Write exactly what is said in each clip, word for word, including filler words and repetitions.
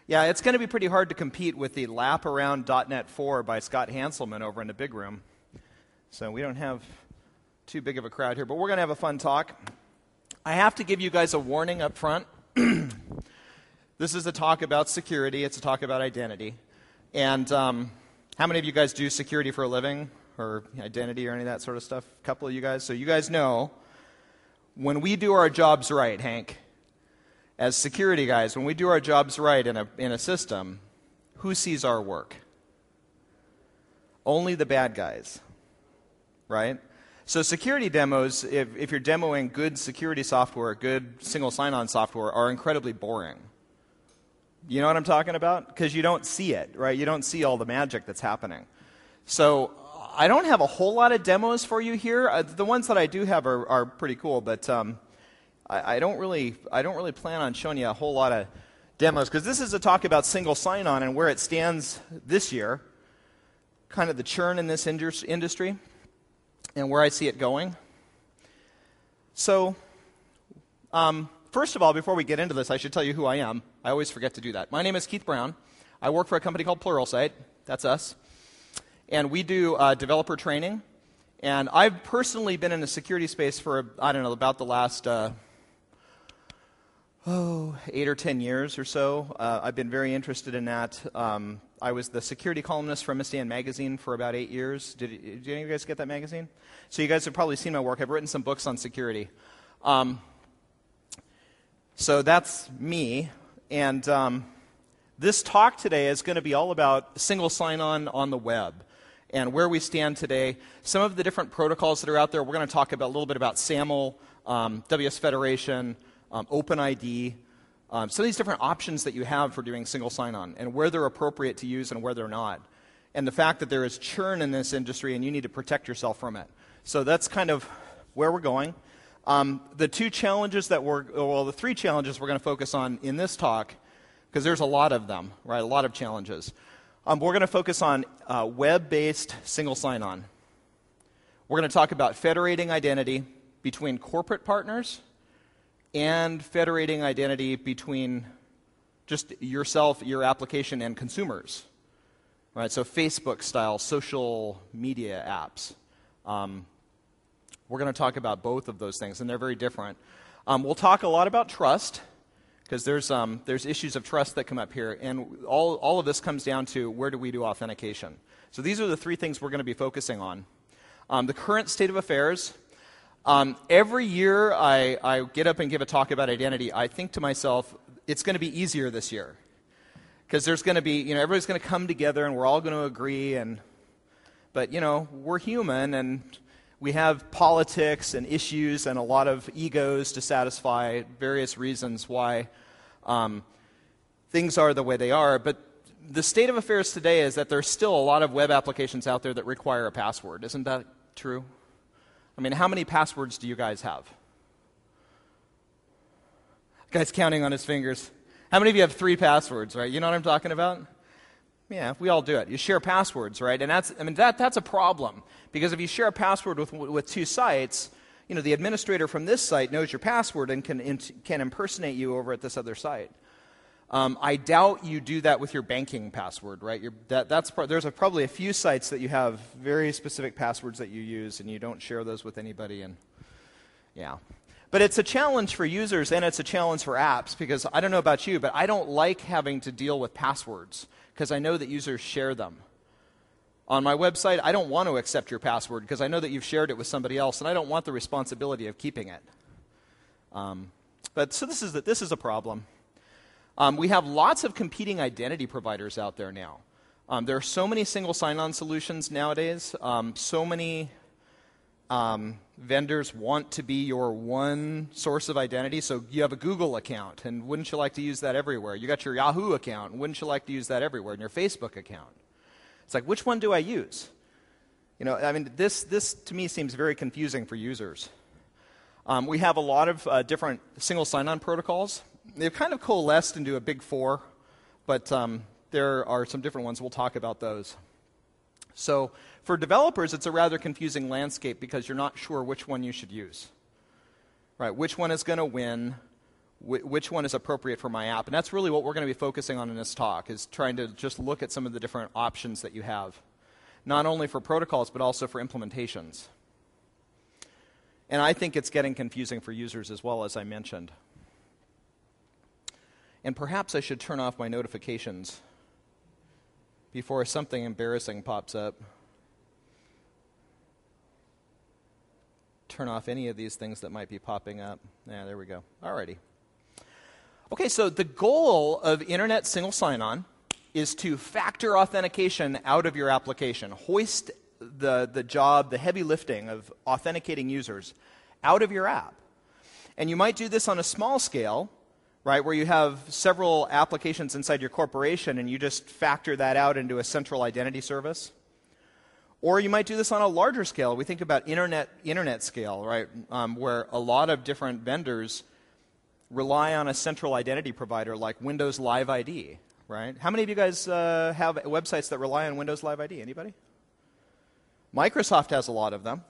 Yeah, it's going to be pretty hard to compete with the Lap Around dot net four by Scott Hanselman over in the big room. So we don't have too big of a crowd here, but we're going to have a fun talk. I have to give you guys a warning up front. This is a talk about security. It's a talk about identity. And um, how many of you guys do security for a living or identity or any of that sort of stuff? A couple of you guys. So you guys know when we do our jobs right, Hank, as security guys, when we do our jobs right in a in a system, who sees our work? Only the bad guys, right? So security demos, if, if you're demoing good security software, good single sign-on software, are incredibly boring. You know what I'm talking about? Because you don't see it, right? You don't see all the magic that's happening. So I don't have a whole lot of demos for you here. Uh, the ones that I do have are, are pretty cool, but um, I, I don't really I don't really plan on showing you a whole lot of demos because this is a talk about single sign-on and where it stands this year, kind of the churn in this indus- industry, and where I see it going. So, um, first of all, before we get into this, I should tell you who I am. I always forget to do that. My name is Keith Brown. I work for a company called Pluralsight. That's us. And we do uh, developer training. And I've personally been in the security space for, I don't know, about the last, uh, oh, eight or ten years or so. Uh, I've been very interested in that. Um, I was the security columnist for M S D N Magazine for about eight years. Did, did any of you guys get that magazine? So you guys have probably seen my work. I've written some books on security. Um, so that's me. And um, this talk today is going to be all about single sign-on on the web and where we stand today. Some of the different protocols that are out there. We're going to talk about a little bit about SAML, um, W S Federation, um, OpenID, um, some of these different options that you have for doing single sign-on and where they're appropriate to use and where they're not. And the fact that there is churn in this industry and you need to protect yourself from it. So that's kind of where we're going. Um, the two challenges that we're, well, the three challenges we're going to focus on in this talk, because there's a lot of them, right, a lot of challenges. Um, we're going to focus on uh, web-based single sign-on. We're going to talk about federating identity between corporate partners and federating identity between just yourself, your application, and consumers, right, so Facebook-style social media apps. Um, We're going to talk about both of those things, and they're very different. Um, we'll talk a lot about trust, because there's um, there's issues of trust that come up here, and all all of this comes down to where do we do authentication. So these are the three things we're going to be focusing on. Um, the current state of affairs. Um, every year I, I get up and give a talk about identity, I think to myself, it's going to be easier this year, because there's going to be, you know, everybody's going to come together, and we're all going to agree, and but you know, we're human, and we have politics and issues and a lot of egos to satisfy, various reasons why um, things are the way they are. But the state of affairs today is that there's still a lot of web applications out there that require a password. Isn't that true? I mean, how many passwords do you guys have? Guy's counting on his fingers. How many of you have three passwords, right? You know what I'm talking about? Yeah, we all do it. You share passwords, right? And that's, I mean, that that's a problem. Because if you share a password with with two sites, you know, the administrator from this site knows your password and can can impersonate you over at this other site. Um, I doubt you do that with your banking password, right? You're, that that's pro- there's a, probably a few sites that you have very specific passwords that you use, and you don't share those with anybody. And yeah. But it's a challenge for users, and it's a challenge for apps, because I don't know about you, but I don't like having to deal with passwords, because I know that users share them. On my website, I don't want to accept your password, because I know that you've shared it with somebody else, and I don't want the responsibility of keeping it. Um, but so this is, the, this is a problem. Um, we have lots of competing identity providers out there now. Um, there are so many single sign-on solutions nowadays, um, so many Um, vendors want to be your one source of identity. So you have a Google account, and wouldn't you like to use that everywhere? You got your Yahoo account, and wouldn't you like to use that everywhere? And your Facebook account. It's like, which one do I use? You know, I mean, this this to me seems very confusing for users. Um, we have a lot of uh, different single sign-on protocols. They've kind of coalesced into a big four, but um, there are some different ones. We'll talk about those. So for developers, it's a rather confusing landscape because you're not sure which one you should use. Right? Which one is going to win? wh- which one is appropriate for my app. And that's really what we're going to be focusing on in this talk, is trying to just look at some of the different options that you have, not only for protocols, but also for implementations. And I think it's getting confusing for users as well, as I mentioned. And perhaps I should turn off my notifications before something embarrassing pops up. Turn off any of these things that might be popping up. Yeah, there we go. Alrighty. Okay, so the goal of Internet Single Sign-On is to factor authentication out of your application. Hoist the, the job, the heavy lifting of authenticating users out of your app. And you might do this on a small scale, right, where you have several applications inside your corporation and you just factor that out into a central identity service. Or you might do this on a larger scale. We think about internet internet scale, right, um, where a lot of different vendors rely on a central identity provider like Windows Live I D, right? How many of you guys uh, have websites that rely on Windows Live I D? Anybody? Microsoft has a lot of them.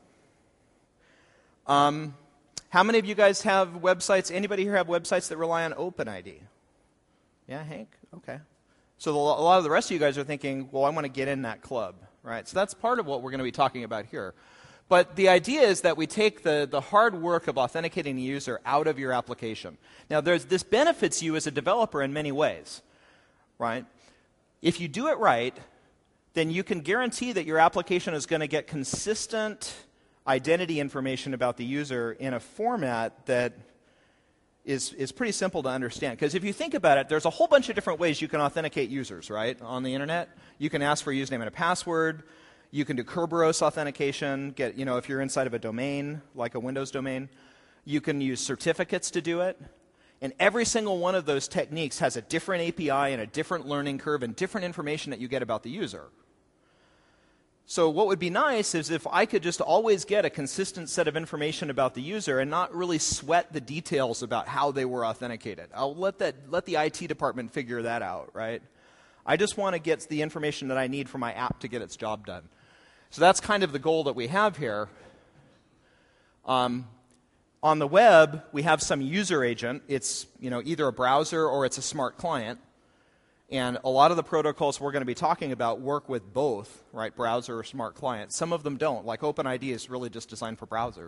Um, how many of you guys have websites, anybody here have websites that rely on OpenID? Yeah, Hank? Okay. So the, a lot of the rest of you guys are thinking, well, I want to get in that club, right? So that's part of what we're going to be talking about here. But the idea is that we take the, the hard work of authenticating the user out of your application. Now, there's, this benefits you as a developer in many ways, right? If you do it right, then you can guarantee that your application is going to get consistent identity information about the user in a format that is, is pretty simple to understand. Because if you think about it, there's a whole bunch of different ways you can authenticate users, right, on the internet. You can ask for a username and a password. You can do Kerberos authentication, get, you know, if you're inside of a domain, like a Windows domain. You can use certificates to do it. And every single one of those techniques has a different A P I and a different learning curve and different information that you get about the user. So what would be nice is if I could just always get a consistent set of information about the user and not really sweat the details about how they were authenticated. I'll let that let the I T department figure that out, right? I just want to get the information that I need for my app to get its job done. So that's kind of the goal that we have here. Um, on the web, we have some user agent. It's, you know, either a browser or it's a smart client. And a lot of the protocols we're going to be talking about work with both, right, browser or smart client. Some of them don't. Like OpenID is really just designed for browsers.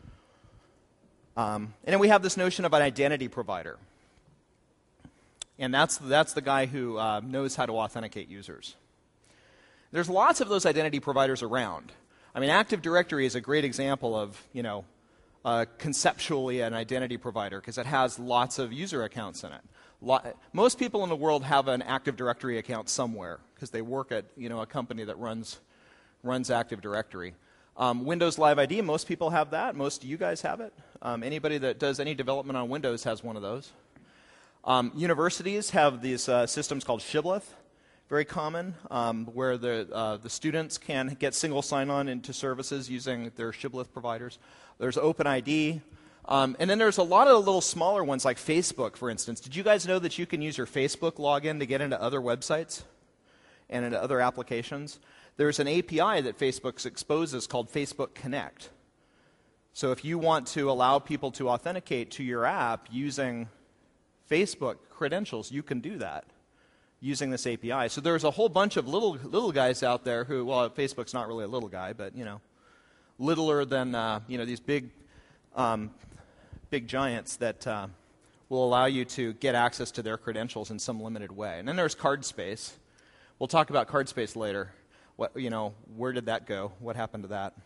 Um, and then we have this notion of an identity provider. And that's, that's the guy who uh, knows how to authenticate users. There's lots of those identity providers around. I mean, Active Directory is a great example of, you know, uh, conceptually an identity provider because it has lots of user accounts in it. Most people in the world have an Active Directory account somewhere because they work at, you know, a company that runs runs Active Directory. Um, Windows Live I D, most people have that. Most of you guys have it. Um, anybody that does any development on Windows has one of those. Um, universities have these uh, systems called Shibboleth, very common, um, where the uh, the students can get single sign-on into services using their Shibboleth providers. There's OpenID. Um, and then there's a lot of the little smaller ones like Facebook, for instance. Did you guys know that you can use your Facebook login to get into other websites and into other applications? There's an A P I that Facebook exposes called Facebook Connect. So if you want to allow people to authenticate to your app using Facebook credentials, you can do that using this A P I. So there's a whole bunch of little little guys out there who, well, Facebook's not really a little guy, but, you know, littler than, uh, you know, these big um, big giants that uh, will allow you to get access to their credentials in some limited way. And then there's CardSpace. We'll talk about CardSpace later. What, you know, where did that go? What happened to that?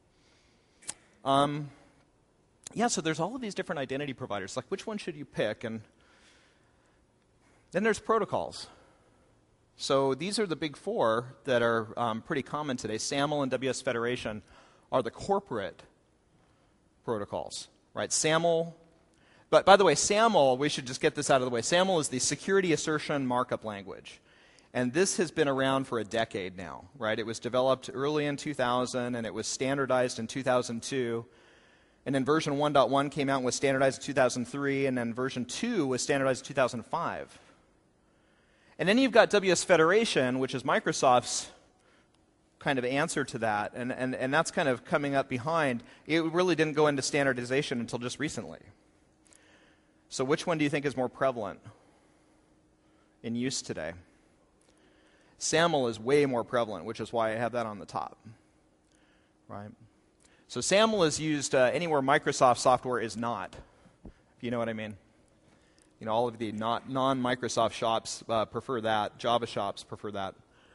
Um, yeah, so there's all of these different identity providers. Like, which one should you pick? And then there's protocols. So these are the big four that are um, pretty common today. SAML and W S Federation are the corporate protocols. Right, SAML, but by the way, SAML, we should just get this out of the way. SAML is the Security Assertion Markup Language. And this has been around for a decade now, right? It was developed early in two thousand, and it was standardized in two thousand two. And then version one point one came out and was standardized in two thousand three, and then version two was standardized in two thousand five. And then you've got W S Federation, which is Microsoft's kind of answer to that, and, and, and that's kind of coming up behind. It really didn't go into standardization until just recently. So which one do you think is more prevalent in use today? SAML is way more prevalent, which is why I have that on the top. Right? So SAML is used uh, anywhere Microsoft software is not, if you know what I mean. You know, all of the not, non-Microsoft shops uh, prefer that. Java shops prefer that.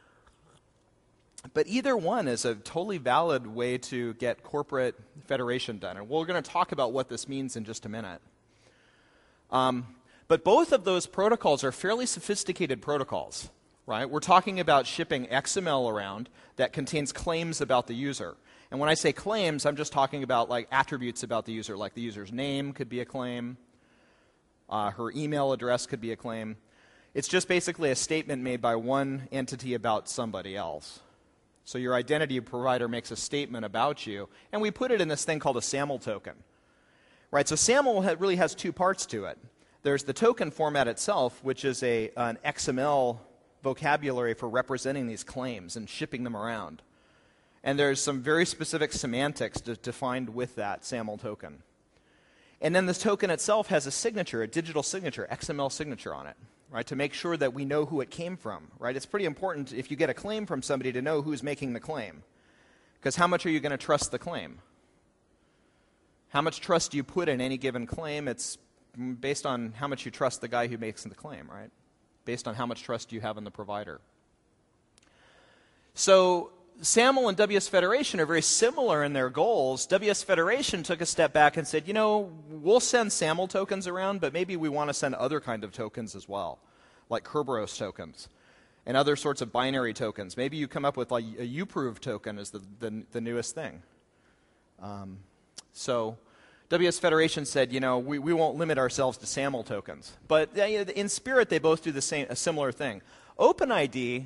But either one is a totally valid way to get corporate federation done. And we're going to talk about what this means in just a minute. Um, but both of those protocols are fairly sophisticated protocols, right? We're talking about shipping X M L around that contains claims about the user. And when I say claims, I'm just talking about like attributes about the user, like the user's name could be a claim, uh, her email address could be a claim. It's just basically a statement made by one entity about somebody else. So your identity provider makes a statement about you, and we put it in this thing called a SAML token. Right, so SAML ha- really has two parts to it. There's the token format itself, which is a, an X M L vocabulary for representing these claims and shipping them around. And there's some very specific semantics de- defined with that SAML token. And then this token itself has a signature, a digital signature, X M L signature on it, right, to make sure that we know who it came from, right? It's pretty important if you get a claim from somebody to know who's making the claim. Because how much are you going to trust the claim? How much trust do you put in any given claim? It's based on how much you trust the guy who makes the claim, right? Based on how much trust you have in the provider. So SAML and W S Federation are very similar in their goals. W S Federation took a step back and said, you know, we'll send SAML tokens around, but maybe we want to send other kind of tokens as well, like Kerberos tokens and other sorts of binary tokens. Maybe you come up with like a uprove token as the, the, the newest thing. Um, So W S Federation said, you know, we, we won't limit ourselves to SAML tokens. But uh, in spirit, they both do the same, a similar thing. OpenID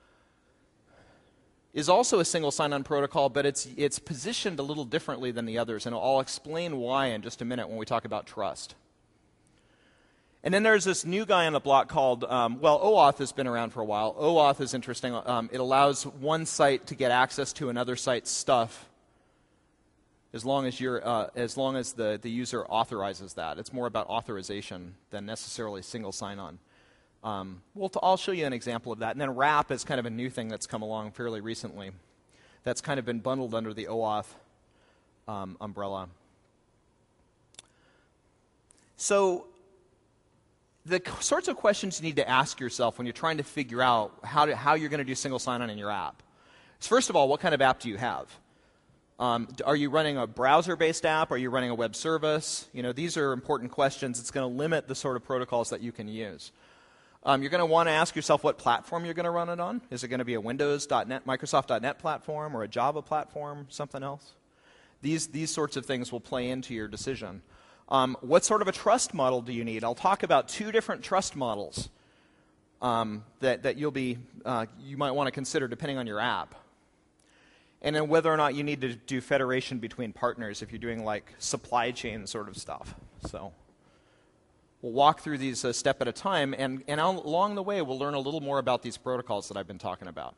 is also a single sign-on protocol, but it's, it's positioned a little differently than the others, and I'll explain why in just a minute when we talk about trust. And then there's this new guy on the block called, um, well, OAuth has been around for a while. OAuth is interesting. Um, it allows one site to get access to another site's stuff as long as you're, uh, as long as the, the user authorizes that. It's more about authorization than necessarily single sign-on. Um, we'll t- I'll show you an example of that. And then RAP is kind of a new thing that's come along fairly recently. That's kind of been bundled under the OAuth um, umbrella. So the c- sorts of questions you need to ask yourself when you're trying to figure out how, to, how you're going to do single sign-on in your app is, first of all, what kind of app do you have? Um, are you running a browser-based app? Are you running a web service? You know, these are important questions. It's going to limit the sort of protocols that you can use. Um, you're going to want to ask yourself what platform you're going to run it on. Is it going to be a Windows dot net, Microsoft dot net platform, or a Java platform, something else? These, these sorts of things will play into your decision. Um, what sort of a trust model do you need? I'll talk about two different trust models um, that, that you'll be, uh, you might want to consider depending on your app. And then whether or not you need to do federation between partners if you're doing like supply chain sort of stuff. So we'll walk through these a step at a time, and, and along the way we'll learn a little more about these protocols that I've been talking about.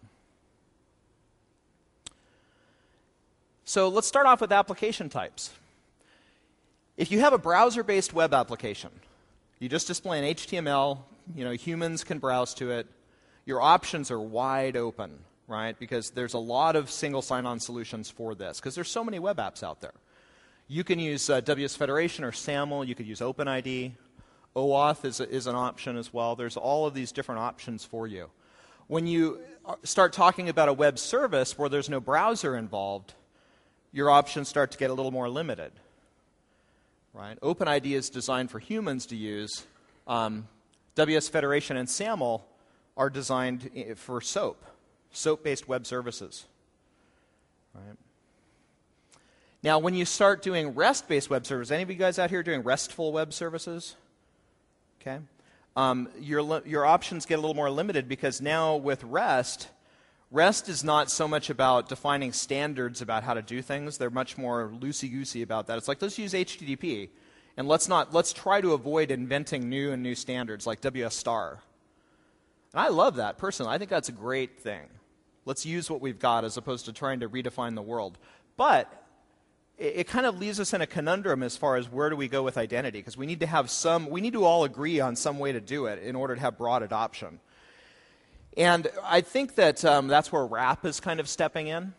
So let's start off with application types. If you have a browser-based web application, you just display an H T M L, you know, humans can browse to it, your options are wide open. Right? Because there's a lot of single sign-on solutions for this, because there's so many web apps out there. You can use uh, W S Federation or SAML. You could use OpenID. OAuth is, a, is an option as well. There's all of these different options for you. When you start talking about a web service where there's no browser involved, your options start to get a little more limited. Right? OpenID is designed for humans to use. Um, W S Federation and SAML are designed for SOAP. SOAP-based web services. Right. Now, when you start doing REST-based web services, any of you guys out here doing RESTful web services? Okay. Um, your, your options get a little more limited because now with REST, REST is not so much about defining standards about how to do things. They're much more loosey-goosey about that. It's like, let's use H T T P, and let's not let's try to avoid inventing new and new standards like W S star. And I love that personally. I think that's a great thing. Let's use what we've got as opposed to trying to redefine the world. But it, it kind of leaves us in a conundrum as far as where do we go with identity, because we need to have some, we need to all agree on some way to do it in order to have broad adoption. And I think that um, that's where RAP is kind of stepping in.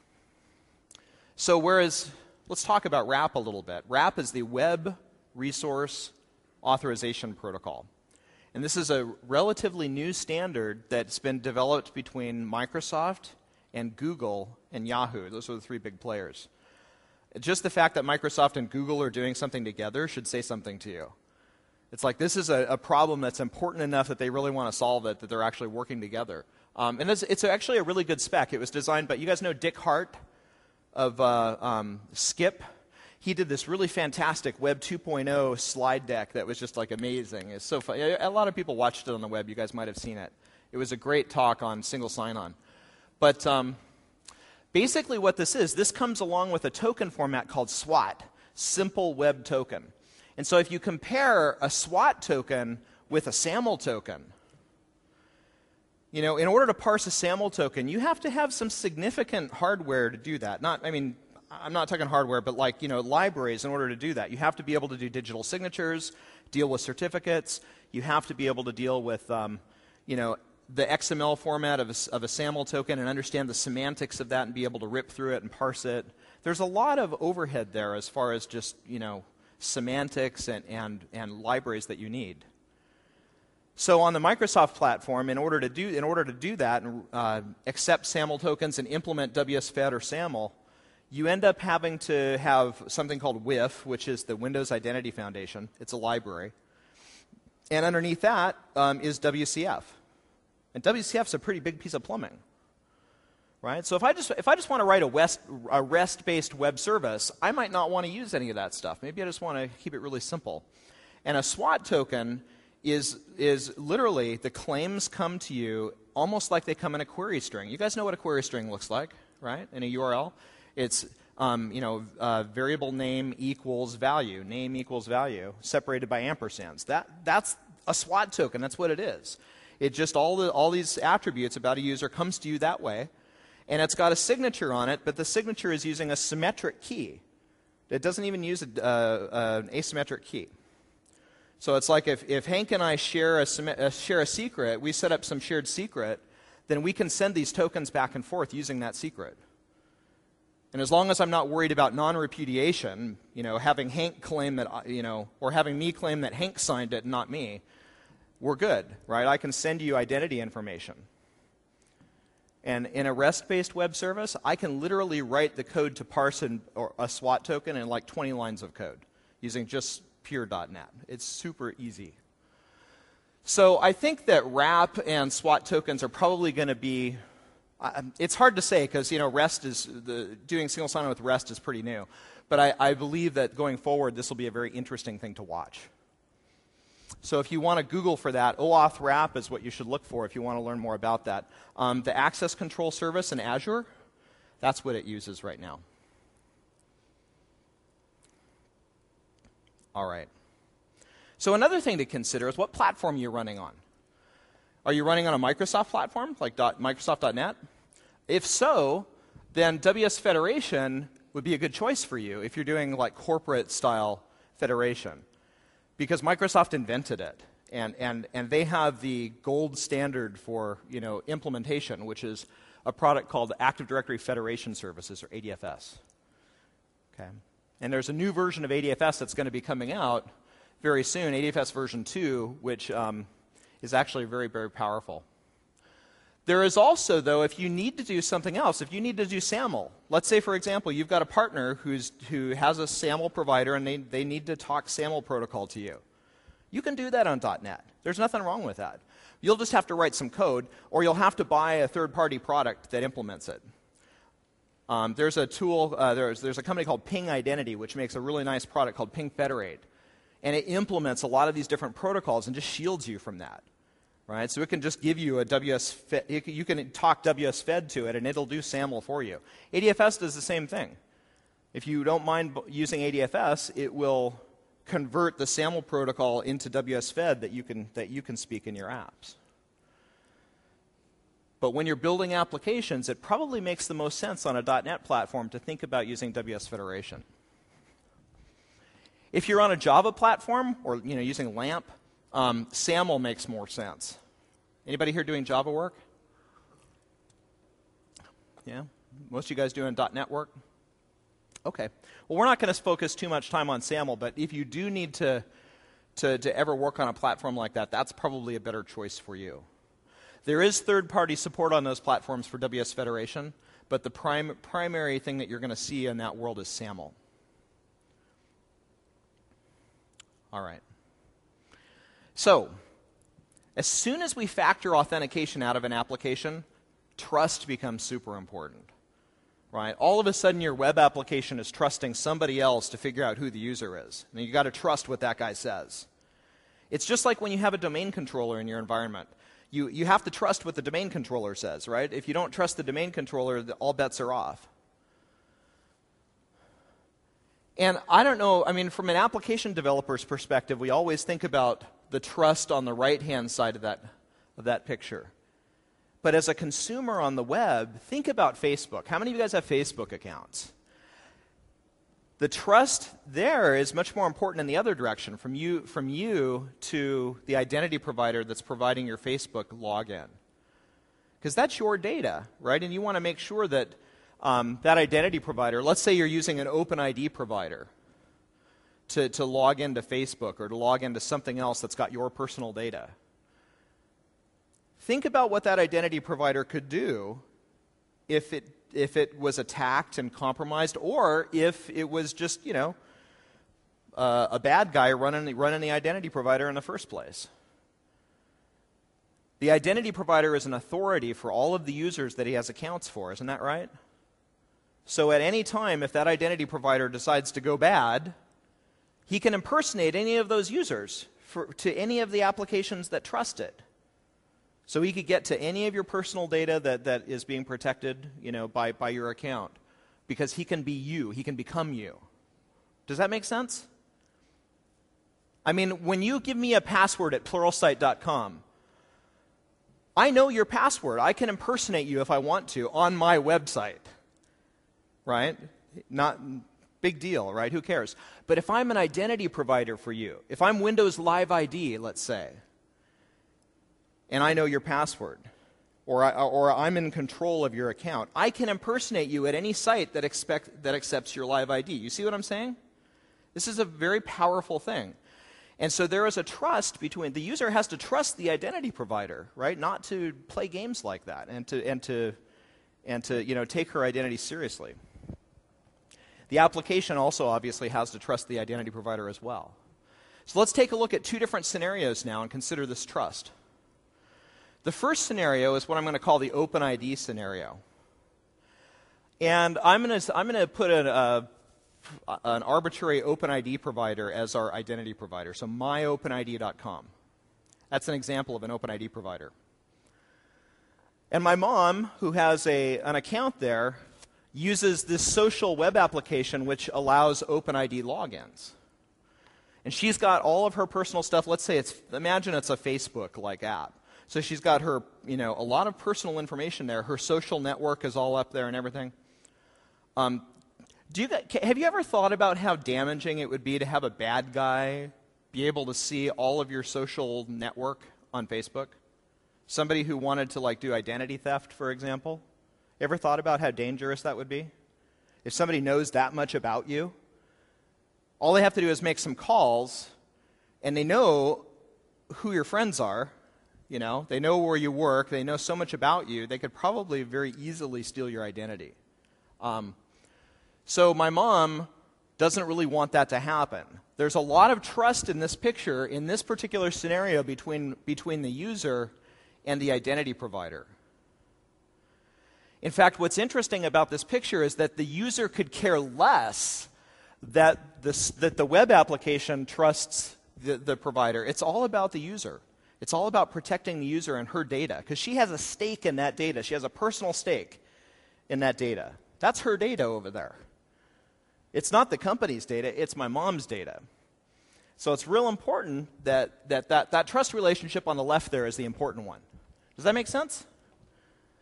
So whereas, let's talk about RAP a little bit. RAP is the Web Resource Authorization Protocol. And this is a relatively new standard that's been developed between Microsoft and Google and Yahoo. Those are the three big players. Just the fact that Microsoft and Google are doing something together should say something to you. It's like this is a, a problem that's important enough that they really want to solve it, that they're actually working together. Um, and it's, it's actually a really good spec. It was designed by, you guys know Dick Hart of uh, um, Skip? He did this really fantastic Web two point oh slide deck that was just like amazing. It's so fun. A lot of people watched it on the web. You guys might have seen it. It was a great talk on single sign-on. But um, basically what this is, this comes along with a token format called SWOT, Simple Web Token. And so if you compare a SWOT token with a SAML token, you know, in order to parse a SAML token, you have to have some significant hardware to do that. Not, I mean, I'm not talking hardware, but like, you know, libraries in order to do that. You have to be able to do digital signatures, deal with certificates. You have to be able to deal with, um, you know, the X M L format of a, of a SAML token and understand the semantics of that and be able to rip through it and parse it. There's a lot of overhead there as far as just, you know, semantics and, and, and libraries that you need. So on the Microsoft platform, in order to do, in order to do that and uh, accept SAML tokens and implement W S Fed or SAML, you end up having to have something called W I F, which is the Windows Identity Foundation. It's a library. And underneath that um, is W C F. And W C F is a pretty big piece of plumbing. Right? So if I just if I just want to write a, West, a REST-based web service, I might not want to use any of that stuff. Maybe I just want to keep it really simple. And a SWOT token is is literally the claims come to you almost like they come in a query string. You guys know what a query string looks like, right? In a U R L. It's um, you know uh, variable name equals value, name equals value, separated by ampersands. That that's a SWOT token. That's what it is. It just all the all these attributes about a user comes to you that way, and it's got a signature on it. But the signature is using a symmetric key. It doesn't even use a, uh, an asymmetric key. So it's like if if Hank and I share a uh, share a secret, we set up some shared secret, then we can send these tokens back and forth using that secret. And as long as I'm not worried about non-repudiation, you know, having Hank claim that, you know, or having me claim that Hank signed it and not me, we're good, right? I can send you identity information. And in a REST-based web service, I can literally write the code to parse an, or a SWOT token in like twenty lines of code using just pure dot net. It's super easy. So I think that RAP and SWOT tokens are probably going to be, uh, it's hard to say because, you know, REST is, the, doing single sign-on with REST is pretty new. But I, I believe that going forward, this will be a very interesting thing to watch. So if you want to Google for that, OAuth RAP is what you should look for if you want to learn more about that. Um, the Access Control Service in Azure, that's what it uses right now. All right. So another thing to consider is what platform you're running on. Are you running on a Microsoft platform, like Microsoft dot net? If so, then W S Federation would be a good choice for you if you're doing like corporate-style federation, because Microsoft invented it, and, and, and they have the gold standard for, you know, implementation, which is a product called Active Directory Federation Services, or A D F S. Okay. And there's a new version of A D F S that's going to be coming out very soon, A D F S version two, which um, is actually very, very powerful. There is also, though, if you need to do something else, if you need to do SAML, let's say, for example, you've got a partner who's, who has a SAML provider and they, they need to talk SAML protocol to you. You can do that on .NET. There's nothing wrong with that. You'll just have to write some code, or you'll have to buy a third-party product that implements it. Um, there's a tool, uh, there's, there's a company called Ping Identity, which makes a really nice product called Ping Federate. And it implements a lot of these different protocols and just shields you from that. Right? So it can just give you a W S Fed, you can talk W S Fed to it and it'll do SAML for you. A D F S does the same thing. If you don't mind using A D F S, it will convert the SAML protocol into W S Fed that you can, that you can speak in your apps. But when you're building applications, it probably makes the most sense on a dot net platform to think about using W S Federation. If you're on a Java platform or you know using LAMP, um, SAML makes more sense. Anybody here doing Java work? Yeah? Most of you guys doing dot net work? Okay. Well, we're not going to focus too much time on SAML, but if you do need to, to, to ever work on a platform like that, that's probably a better choice for you. There is third-party support on those platforms for W S Federation, but the prim primary thing that you're going to see in that world is SAML. All right. So, as soon as we factor authentication out of an application, trust becomes super important. Right? All of a sudden, your web application is trusting somebody else to figure out who the user is. And you've got to trust what that guy says. It's just like when you have a domain controller in your environment. You, you have to trust what the domain controller says, right? If you don't trust the domain controller, the, all bets are off. And I don't know, I mean, from an application developer's perspective, we always think about the trust on the right-hand side of that, of that picture. But as a consumer on the web, think about Facebook. How many of you guys have Facebook accounts? The trust there is much more important in the other direction, from you, from you to the identity provider that's providing your Facebook login. Because that's your data, right? And you want to make sure that um, that identity provider, let's say you're using an OpenID provider to, to log into Facebook or to log into something else that's got your personal data. Think about what that identity provider could do if it if it was attacked and compromised, or if it was just, you know, uh, a bad guy running the, running the identity provider in the first place. The identity provider is an authority for all of the users that he has accounts for, isn't that right? So at any time, if that identity provider decides to go bad, he can impersonate any of those users for, to any of the applications that trust it. So he could get to any of your personal data that, that is being protected, you know, by, by your account, because he can be you. He can become you. Does that make sense? I mean, when you give me a password at pluralsight dot com, I know your password. I can impersonate you if I want to on my website, right? Not big deal, right? Who cares? But if I'm an identity provider for you, if I'm Windows Live I D, let's say, and I know your password, or, I, or I'm in control of your account, I can impersonate you at any site that, expect, that accepts your Live I D. You see what I'm saying? This is a very powerful thing. And so there is a trust between, the user has to trust the identity provider, right? Not to play games like that and to, and to, and to you know, take her identity seriously. The application also obviously has to trust the identity provider as well. So let's take a look at two different scenarios now and consider this trust. The first scenario is what I'm going to call the OpenID scenario. And I'm going to, I'm going to put an, uh, an arbitrary OpenID provider as our identity provider, so my open I D dot com. That's an example of an OpenID provider. And my mom, who has a, an account there, uses this social web application which allows OpenID logins. And she's got all of her personal stuff. Let's say it's, imagine it's a Facebook-like app. So she's got her, you know, a lot of personal information there. Her social network is all up there and everything. Um, do you, have you ever thought about how damaging it would be to have a bad guy be able to see all of your social network on Facebook? Somebody who wanted to, like, do identity theft, for example. Ever thought about how dangerous that would be? If somebody knows that much about you, all they have to do is make some calls, and they know who your friends are. You know, they know where you work. They know so much about you. They could probably very easily steal your identity. Um, so my mom doesn't really want that to happen. There's a lot of trust in this picture, in this particular scenario, between, between the user and the identity provider. In fact, what's interesting about this picture is that the user could care less that, this, that the web application trusts the, the provider. It's all about the user. It's all about protecting the user and her data, because she has a stake in that data. She has a personal stake in that data. That's her data over there. It's not the company's data, it's my mom's data. So it's real important that that, that that trust relationship on the left there is the important one. Does that make sense?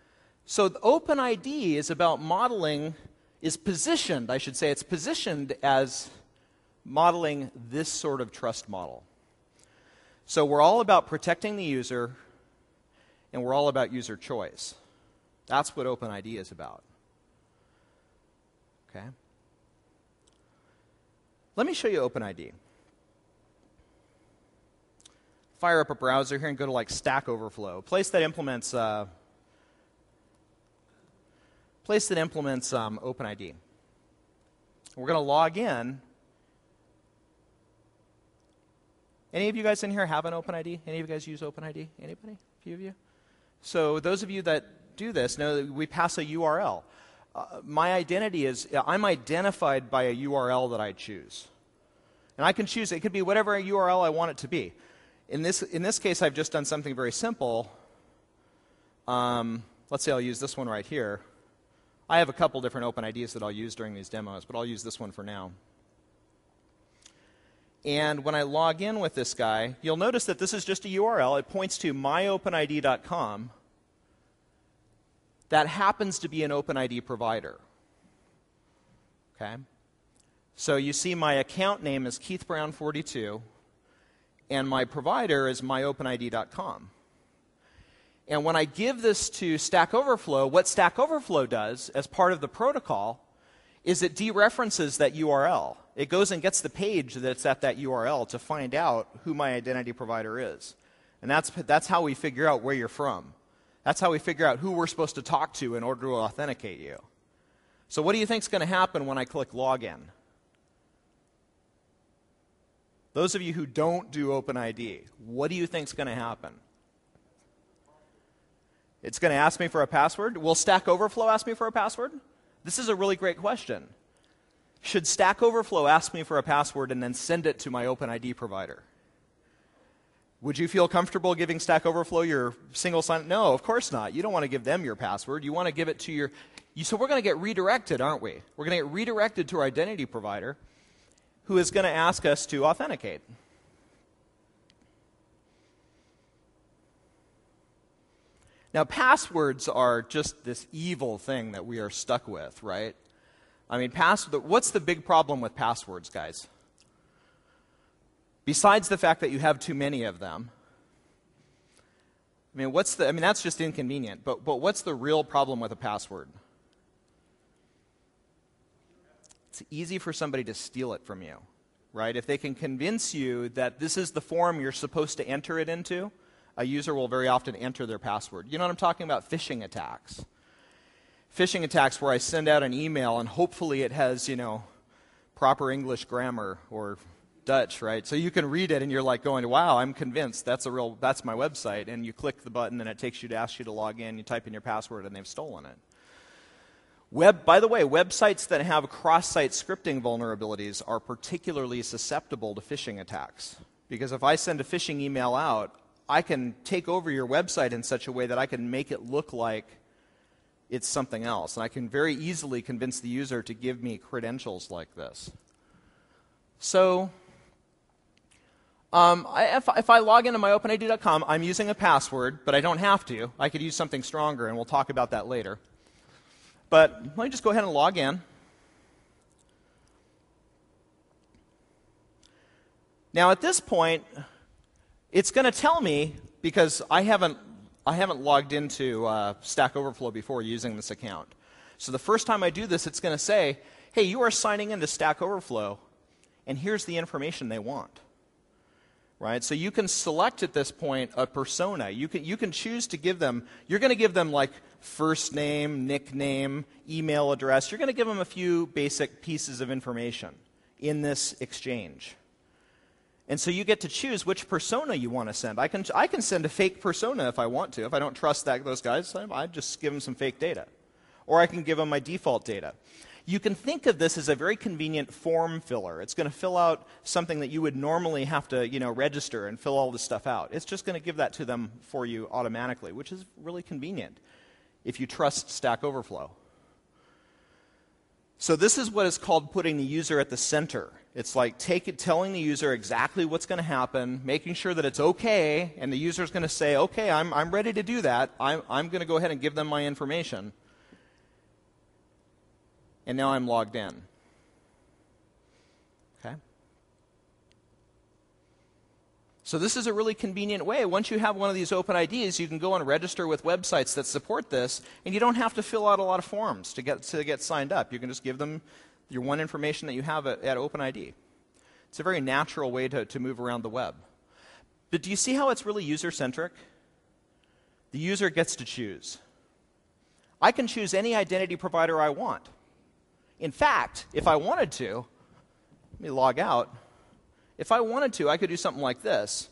So the OpenID is about modeling, is positioned, I should say, it's positioned as modeling this sort of trust model. So we're all about protecting the user, and we're all about user choice. That's what OpenID is about. Okay? Let me show you OpenID. Fire up a browser here and go to like Stack Overflow, a place that implements uh, place that implements um, OpenID. We're going to log in. Any of you guys in here have an OpenID? Any of you guys use OpenID? Anybody? A few of you? So those of you that do this know that we pass a U R L. Uh, my identity is, I'm identified by a U R L that I choose. And I can choose, it could be whatever U R L I want it to be. In this, in this case, I've just done something very simple. Um, let's say I'll use this one right here. I have a couple different OpenIDs that I'll use during these demos, but I'll use this one for now. And when I log in with this guy, you'll notice that this is just a U R L. It points to my open I D dot com. That happens to be an OpenID provider. Okay? So you see my account name is Keith Brown forty-two, and my provider is my open I D dot com. And when I give this to Stack Overflow, what Stack Overflow does as part of the protocol is it dereferences that U R L. It goes and gets the page that's at that U R L to find out who my identity provider is. And that's, that's how we figure out where you're from. That's how we figure out who we're supposed to talk to in order to authenticate you. So what do you think is going to happen when I click Login? Those of you who don't do OpenID, what do you think is going to happen? It's going to ask me for a password. Will Stack Overflow ask me for a password? This is a really great question. Should Stack Overflow ask me for a password and then send it to my OpenID provider? Would you feel comfortable giving Stack Overflow your single sign? No, of course not. You don't want to give them your password. You want to give it to your... You, so we're going to get redirected, aren't we? We're going to get redirected to our identity provider, who is going to ask us to authenticate. Now, passwords are just this evil thing that we are stuck with, right? I mean, pass, what's the big problem with passwords, guys? Besides the fact that you have too many of them. I mean, what's the, I mean, that's just inconvenient, but, but what's the real problem with a password? It's easy for somebody to steal it from you, right? If they can convince you that this is the form you're supposed to enter it into, a user will very often enter their password. You know what I'm talking about? Phishing attacks. Phishing attacks where I send out an email and hopefully it has, you know, proper English grammar or Dutch, right? So you can read it and you're like going, wow, I'm convinced that's a real, that's my website. And you click the button and it takes you to ask you to log in. You type in your password and they've stolen it. Web, by the way, websites that have cross-site scripting vulnerabilities are particularly susceptible to phishing attacks. Because if I send a phishing email out, I can take over your website in such a way that I can make it look like it's something else. And I can very easily convince the user to give me credentials like this. So um, I, if, if I log into my open I D dot com, I'm using a password, but I don't have to. I could use something stronger, and we'll talk about that later. But let me just go ahead and log in. Now at this point, it's going to tell me, because I haven't, I haven't logged into uh, Stack Overflow before using this account. So the first time I do this, it's going to say, hey, you are signing into Stack Overflow, and here's the information they want. Right? So you can select at this point a persona. You can, you can choose to give them, you're going to give them like first name, nickname, email address. You're going to give them a few basic pieces of information in this exchange. And so you get to choose which persona you want to send. I can, I can send a fake persona if I want to. If I don't trust that, those guys, I just give them some fake data. Or I can give them my default data. You can think of this as a very convenient form filler. It's going to fill out something that you would normally have to, you know, register and fill all this stuff out. It's just going to give that to them for you automatically, which is really convenient if you trust Stack Overflow. So this is what is called putting the user at the center. It's like take it, telling the user exactly what's going to happen, making sure that it's okay, and the user's going to say, okay, I'm, I'm ready to do that. I'm, I'm going to go ahead and give them my information. And now I'm logged in. Okay? So this is a really convenient way. Once you have one of these open I Ds, you can go and register with websites that support this, and you don't have to fill out a lot of forms to get to get signed up. You can just give them your one information that you have at, at OpenID. It's a very natural way to, to move around the web. But do you see how it's really user-centric? The user gets to choose. I can choose any identity provider I want. In fact, if I wanted to, let me log out. If I wanted to, I could do something like this.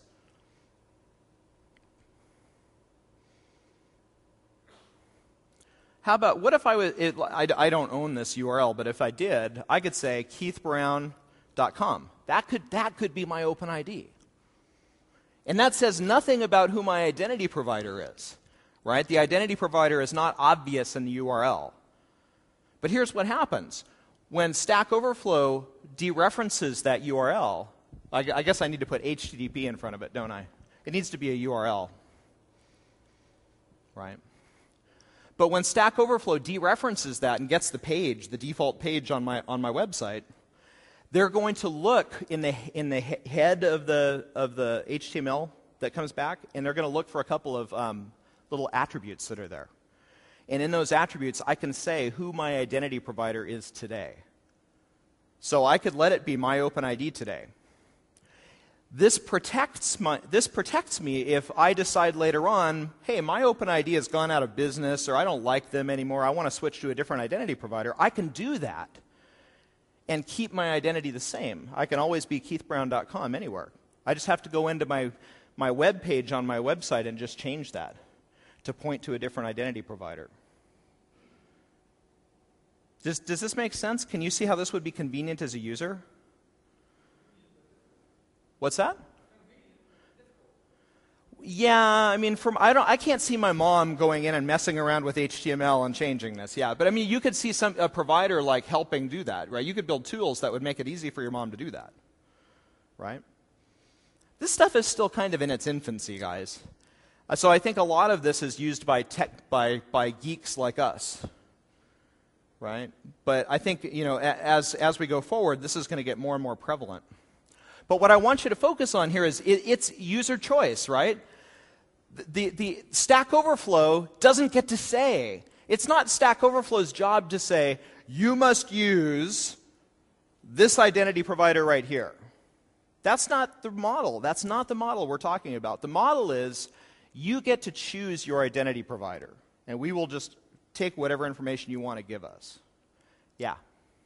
How about, what if I was, it, I, I don't own this U R L, but if I did, I could say keith brown dot com. That could, that could be my OpenID. And that says nothing about who my identity provider is, right? The identity provider is not obvious in the U R L. But here's what happens. When Stack Overflow dereferences that U R L, I, I guess I need to put H T T P in front of it, don't I? It needs to be a U R L, right? But when Stack Overflow dereferences that and gets the page, the default page on my on my website, they're going to look in the in the head of the of the H T M L that comes back, and they're going to look for a couple of um, little attributes that are there. And in those attributes, I can say who my identity provider is today. So I could let it be my OpenID today. This protects my, this protects me if I decide later on, hey, my OpenID has gone out of business, or I don't like them anymore, I want to switch to a different identity provider. I can do that and keep my identity the same. I can always be keith brown dot com anywhere. I just have to go into my, my web page on my website and just change that to point to a different identity provider. Does, does this make sense? Can you see how this would be convenient as a user? What's that? Yeah, I mean, from I don't, I can't see my mom going in and messing around with H T M L and changing this. Yeah, but I mean, you could see some a provider like helping do that, right? You could build tools that would make it easy for your mom to do that, right? This stuff is still kind of in its infancy, guys. Uh, so I think a lot of this is used by tech by by geeks like us, right? But I think, you know, as as we go forward, this is going to get more and more prevalent. But what I want you to focus on here is it, it's user choice, right? The, the Stack Overflow doesn't get to say. It's not Stack Overflow's job to say, you must use this identity provider right here. That's not the model. That's not the model we're talking about. The model is you get to choose your identity provider, and we will just take whatever information you want to give us. Yeah?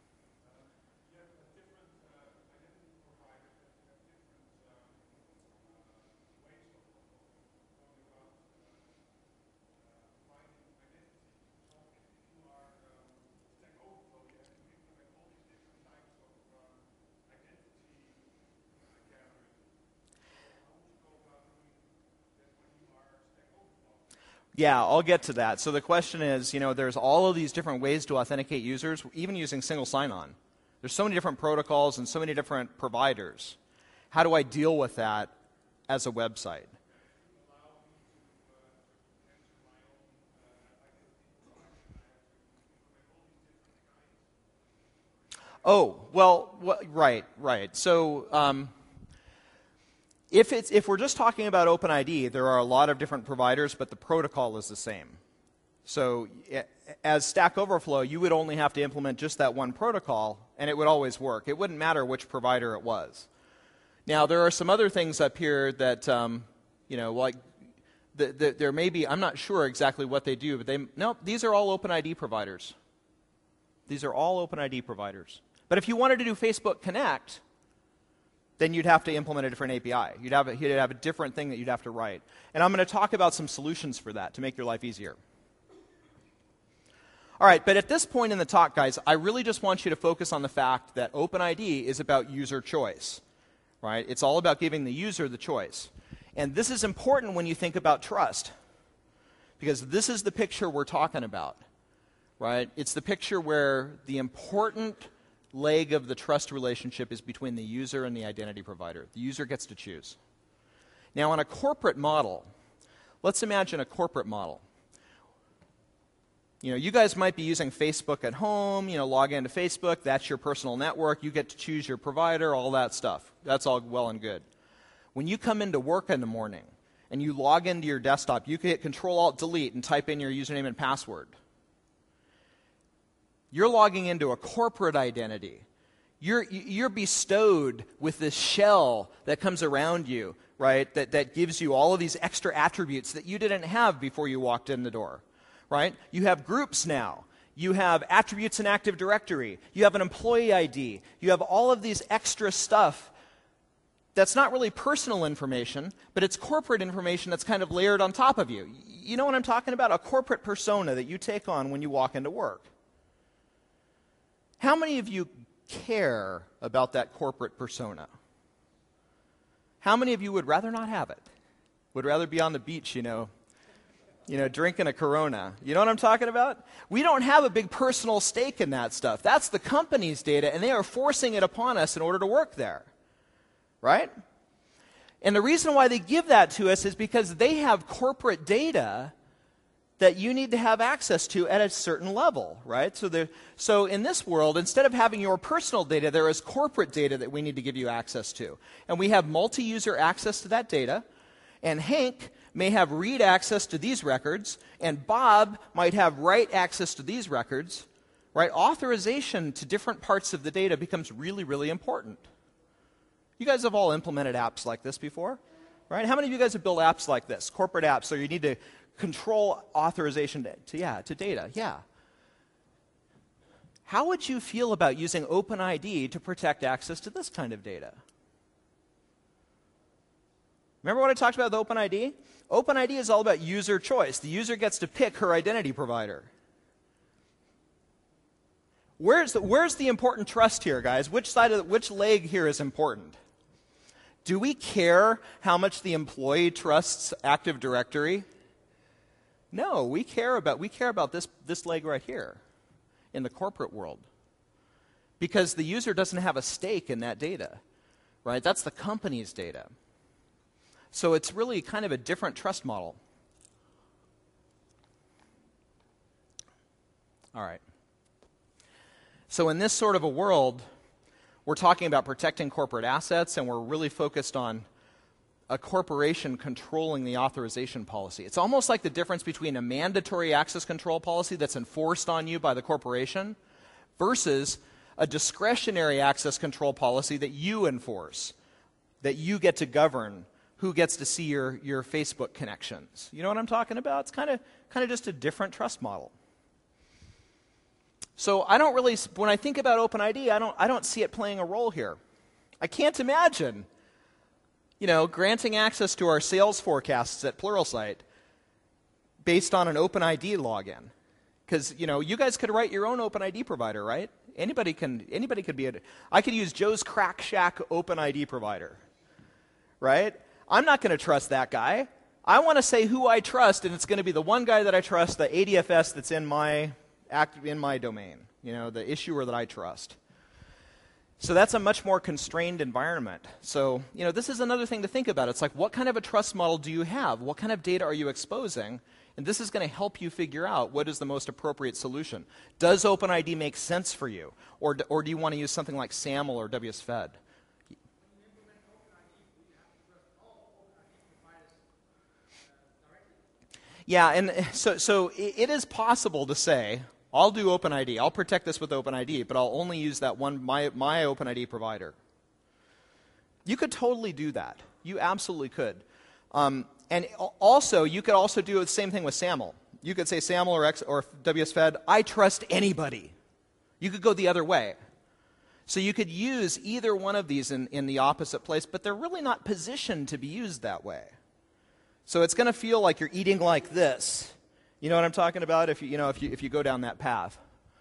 Yeah, I'll get to that. So the question is, you know, there's all of these different ways to authenticate users, even using single sign-on. There's so many different protocols and so many different providers. How do I deal with that as a website? Oh, well, well right, right. So um, If, it's, if we're just talking about OpenID, there are a lot of different providers, but the protocol is the same. So as Stack Overflow, you would only have to implement just that one protocol, and it would always work. It wouldn't matter which provider it was. Now, there are some other things up here that, um, you know, like the, the, there may be, I'm not sure exactly what they do, but they, no, these are all OpenID providers. These are all OpenID providers. But if you wanted to do Facebook Connect, then you'd have to implement a different A P I. You'd have, a, you'd have a different thing that you'd have to write. And I'm going to talk about some solutions for that to make your life easier. All right, but at this point in the talk, guys, I really just want you to focus on the fact that OpenID is about user choice, right? It's all about giving the user the choice. And this is important when you think about trust, because this is the picture we're talking about, right? It's the picture where the important leg of the trust relationship is between the user and the identity provider. The user gets to choose. Now, on a corporate model, let's imagine a corporate model. You know, you guys might be using Facebook at home, you know, log into Facebook, that's your personal network, you get to choose your provider, all that stuff. That's all well and good. When you come into work in the morning and you log into your desktop, you can hit Control Alt Delete and type in your username and password. You're logging into a corporate identity. You're, you're bestowed with this shell that comes around you, right, that, that gives you all of these extra attributes that you didn't have before you walked in the door. Right? You have groups now. You have attributes in Active Directory. You have an employee I D. You have all of these extra stuff that's not really personal information, but it's corporate information that's kind of layered on top of you. You know what I'm talking about? A corporate persona that you take on when you walk into work. How many of you care about that corporate persona? How many of you would rather not have it? Would rather be on the beach, you know, You know, drinking a Corona. You know what I'm talking about? We don't have a big personal stake in that stuff. That's the company's data, and they are forcing it upon us in order to work there. Right? And the reason why they give that to us is because they have corporate data that you need to have access to at a certain level, right? So, there, so in this world, instead of having your personal data, there is corporate data that we need to give you access to. And we have multi-user access to that data, and Hank may have read access to these records, and Bob might have write access to these records, right? Authorization to different parts of the data becomes really, really important. You guys have all implemented apps like this before, right? How many of you guys have built apps like this, corporate apps, so you need to control authorization to, to yeah, to data? Yeah. How would you feel about using OpenID to protect access to this kind of data? Remember what I talked about with OpenID? OpenID is all about user choice. The user gets to pick her identity provider. Where's the, where's the important trust here, guys? Which side of the, which leg here is important? Do we care how much the employee trusts Active Directory? No, we care about we care about this this leg right here in the corporate world. Because the user doesn't have a stake in that data. Right? That's the company's data. So it's really kind of a different trust model. All right. So in this sort of a world, we're talking about protecting corporate assets, and we're really focused on a corporation controlling the authorization policy. It's almost like the difference between a mandatory access control policy that's enforced on you by the corporation versus a discretionary access control policy that you enforce, that you get to govern who gets to see your, your Facebook connections. You know what I'm talking about? It's kind of kind of just a different trust model. So I don't really, when I think about OpenID, I don't I don't see it playing a role here. I can't imagine, you know, granting access to our sales forecasts at Pluralsight based on an OpenID login. Because, you know, you guys could write your own OpenID provider, right? Anybody can anybody could be a I could use Joe's Crack Shack OpenID provider. Right? I'm not going to trust that guy. I want to say who I trust, and it's going to be the one guy that I trust, the A D F S that's in my act in my domain, you know, the issuer that I trust. So that's a much more constrained environment. So, you know, this is another thing to think about. It's like, what kind of a trust model do you have? What kind of data are you exposing? And this is going to help you figure out what is the most appropriate solution. Does OpenID make sense for you? Or, or do you want to use something like SAML or W S Fed? Yeah, and so so it is possible to say, I'll do OpenID, I'll protect this with OpenID, but I'll only use that one, my, my OpenID provider. You could totally do that. You absolutely could. Um, and also, you could also do the same thing with SAML. You could say SAML or, X, or W S Fed, I trust anybody. You could go the other way. So you could use either one of these in, in the opposite place, but they're really not positioned to be used that way. So it's going to feel like you're eating like this. You know what I'm talking about? If you, you know, if you if you go down that path.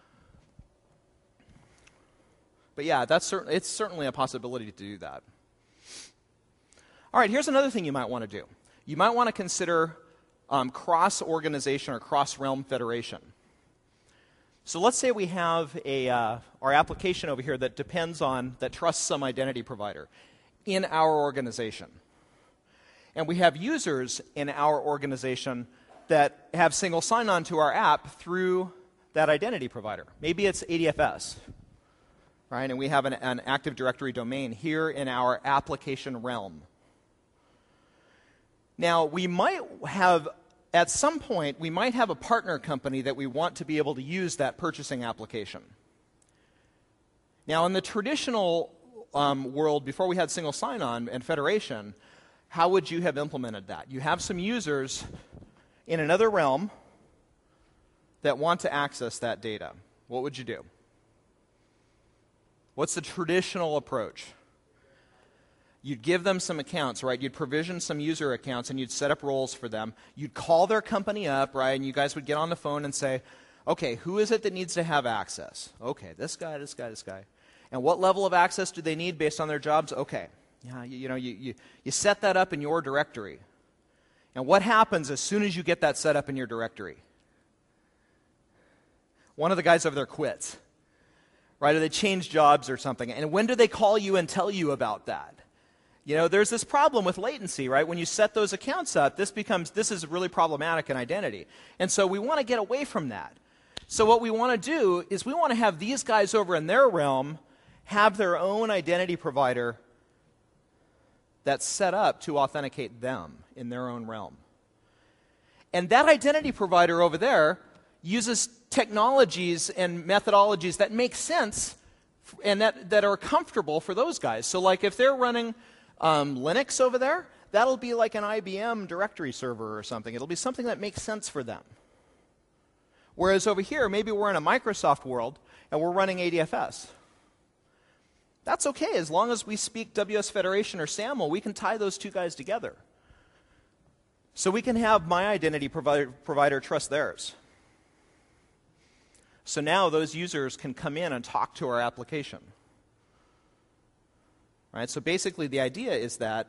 But yeah, that's certain. It's certainly a possibility to do that. All right, here's another thing you might want to do. You might want to consider um, cross-organization or cross-realm federation. So let's say we have a, uh, our application over here that depends on, that trusts some identity provider in our organization. And we have users in our organization that have single sign-on to our app through that identity provider. Maybe it's A D F S, right? And we have an, an Active Directory domain here in our application realm. Now, we might have, at some point, we might have a partner company that we want to be able to use that purchasing application. Now, in the traditional um, world, before we had single sign-on and federation, how would you have implemented that? You have some users in another realm that want to access that data. What would you do? What's the traditional approach? You'd give them some accounts, right? You'd provision some user accounts and you'd set up roles for them. You'd call their company up, right? And you guys would get on the phone and say, okay, who is it that needs to have access? Okay, this guy, this guy, this guy. And what level of access do they need based on their jobs? Okay, yeah, you, you know, you, you, you set that up in your directory. And what happens as soon as you get that set up in your directory? One of the guys over there quits, right? Or they change jobs or something. And when do they call you and tell you about that? You know, there's this problem with latency, right? When you set those accounts up, this becomes, this is really problematic in identity. And so we want to get away from that. So what we want to do is we want to have these guys over in their realm have their own identity provider that's set up to authenticate them in their own realm. And that identity provider over there uses technologies and methodologies that make sense and that, that are comfortable for those guys. So like if they're running Um, Linux over there, that'll be like an I B M directory server or something. It'll be something that makes sense for them. Whereas over here, maybe we're in a Microsoft world and we're running A D F S. That's okay, as long as we speak W S Federation or SAML, we can tie those two guys together. So we can have my identity provider, provider trust theirs. So now those users can come in and talk to our application. Right, so basically the idea is that,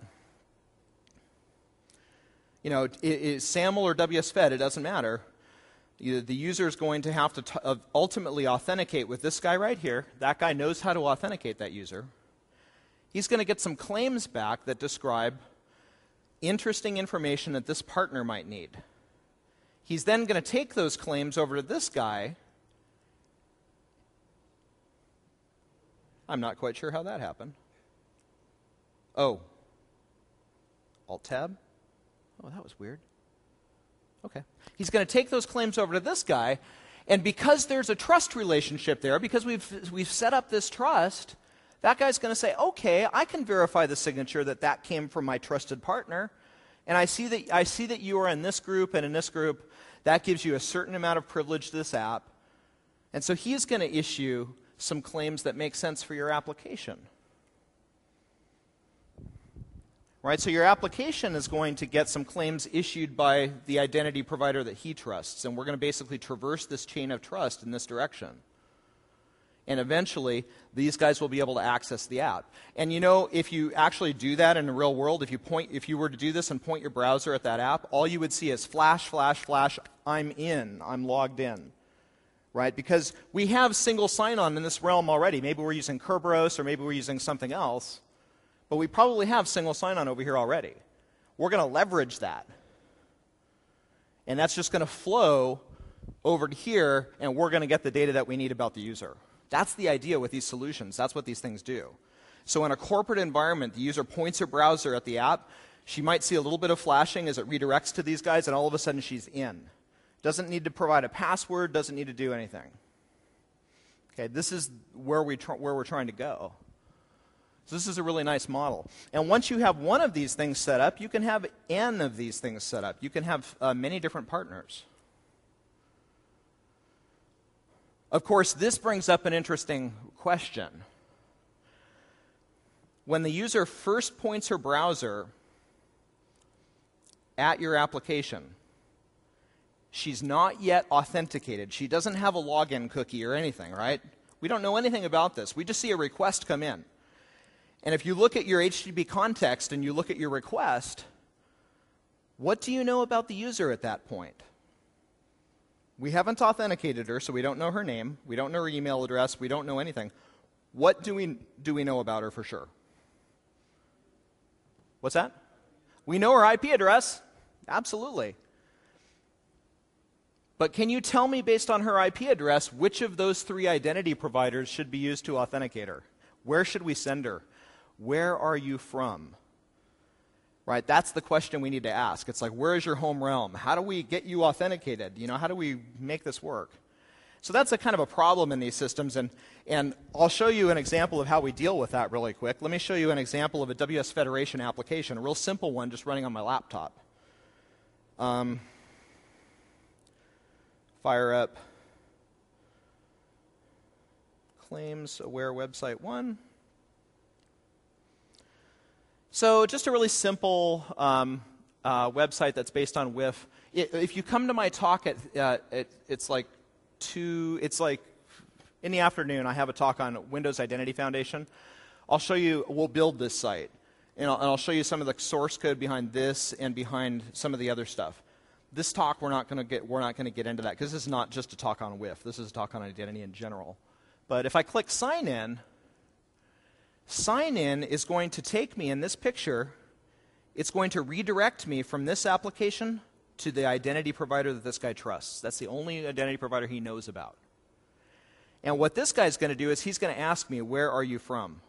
you know, it, it, SAML or W S Fed, it doesn't matter. You, the user is going to have to t uh, ultimately authenticate with this guy right here. That guy knows how to authenticate that user. He's going to get some claims back that describe interesting information that this partner might need. He's then going to take those claims over to this guy. I'm not quite sure how that happened. Oh, Alt-Tab? Oh, that was weird. Okay. He's going to take those claims over to this guy, and because there's a trust relationship there, because we've, we've set up this trust, that guy's going to say, okay, I can verify the signature that that came from my trusted partner, and I see that, I see that you are in this group and in this group. That gives you a certain amount of privilege to this app. And so he's going to issue some claims that make sense for your application. Right, so your application is going to get some claims issued by the identity provider that he trusts, and we're going to basically traverse this chain of trust in this direction. And eventually, these guys will be able to access the app. And you know, if you actually do that in the real world, if you point, if you were to do this and point your browser at that app, all you would see is flash, flash, flash, I'm in, I'm logged in. Right, because we have single sign-on in this realm already. Maybe we're using Kerberos or maybe we're using something else. But we probably have single sign-on over here already. We're going to leverage that. And that's just going to flow over to here, and we're going to get the data that we need about the user. That's the idea with these solutions. That's what these things do. So in a corporate environment, the user points her browser at the app. She might see a little bit of flashing as it redirects to these guys, and all of a sudden she's in. Doesn't need to provide a password, doesn't need to do anything. Okay, this is where, we tr where we're trying to go. So this is a really nice model. And once you have one of these things set up, you can have N of these things set up. You can have uh, many different partners. Of course, this brings up an interesting question. When the user first points her browser at your application, she's not yet authenticated. She doesn't have a login cookie or anything, right? We don't know anything about this. We just see a request come in. And if you look at your H T T P context and you look at your request, what do you know about the user at that point? We haven't authenticated her, so we don't know her name. We don't know her email address. We don't know anything. What do we, do we know about her for sure? What's that? We know her I P address. Absolutely. But can you tell me, based on her I P address, which of those three identity providers should be used to authenticate her? Where should we send her? Where are you from? Right, that's the question we need to ask. It's like, where is your home realm? How do we get you authenticated? You know, how do we make this work? So that's a kind of a problem in these systems, and, and I'll show you an example of how we deal with that really quick. Let me show you an example of a W S Federation application, a real simple one just running on my laptop. Um, fire up claims aware website one. So just a really simple um, uh, website that's based on W I F. It, if you come to my talk, at, uh, it, it's like two, it's like in the afternoon I have a talk on Windows Identity Foundation. I'll show you, we'll build this site. And I'll, and I'll show you some of the source code behind this and behind some of the other stuff. This talk, we're not going to get, we're not going to get into that because this is not just a talk on W I F. This is a talk on identity in general. But if I click sign in, sign in is going to take me in this picture. It's going to redirect me from this application to the identity provider that this guy trusts. That's the only identity provider he knows about. And what this guy's going to do is he's going to ask me, where are you from?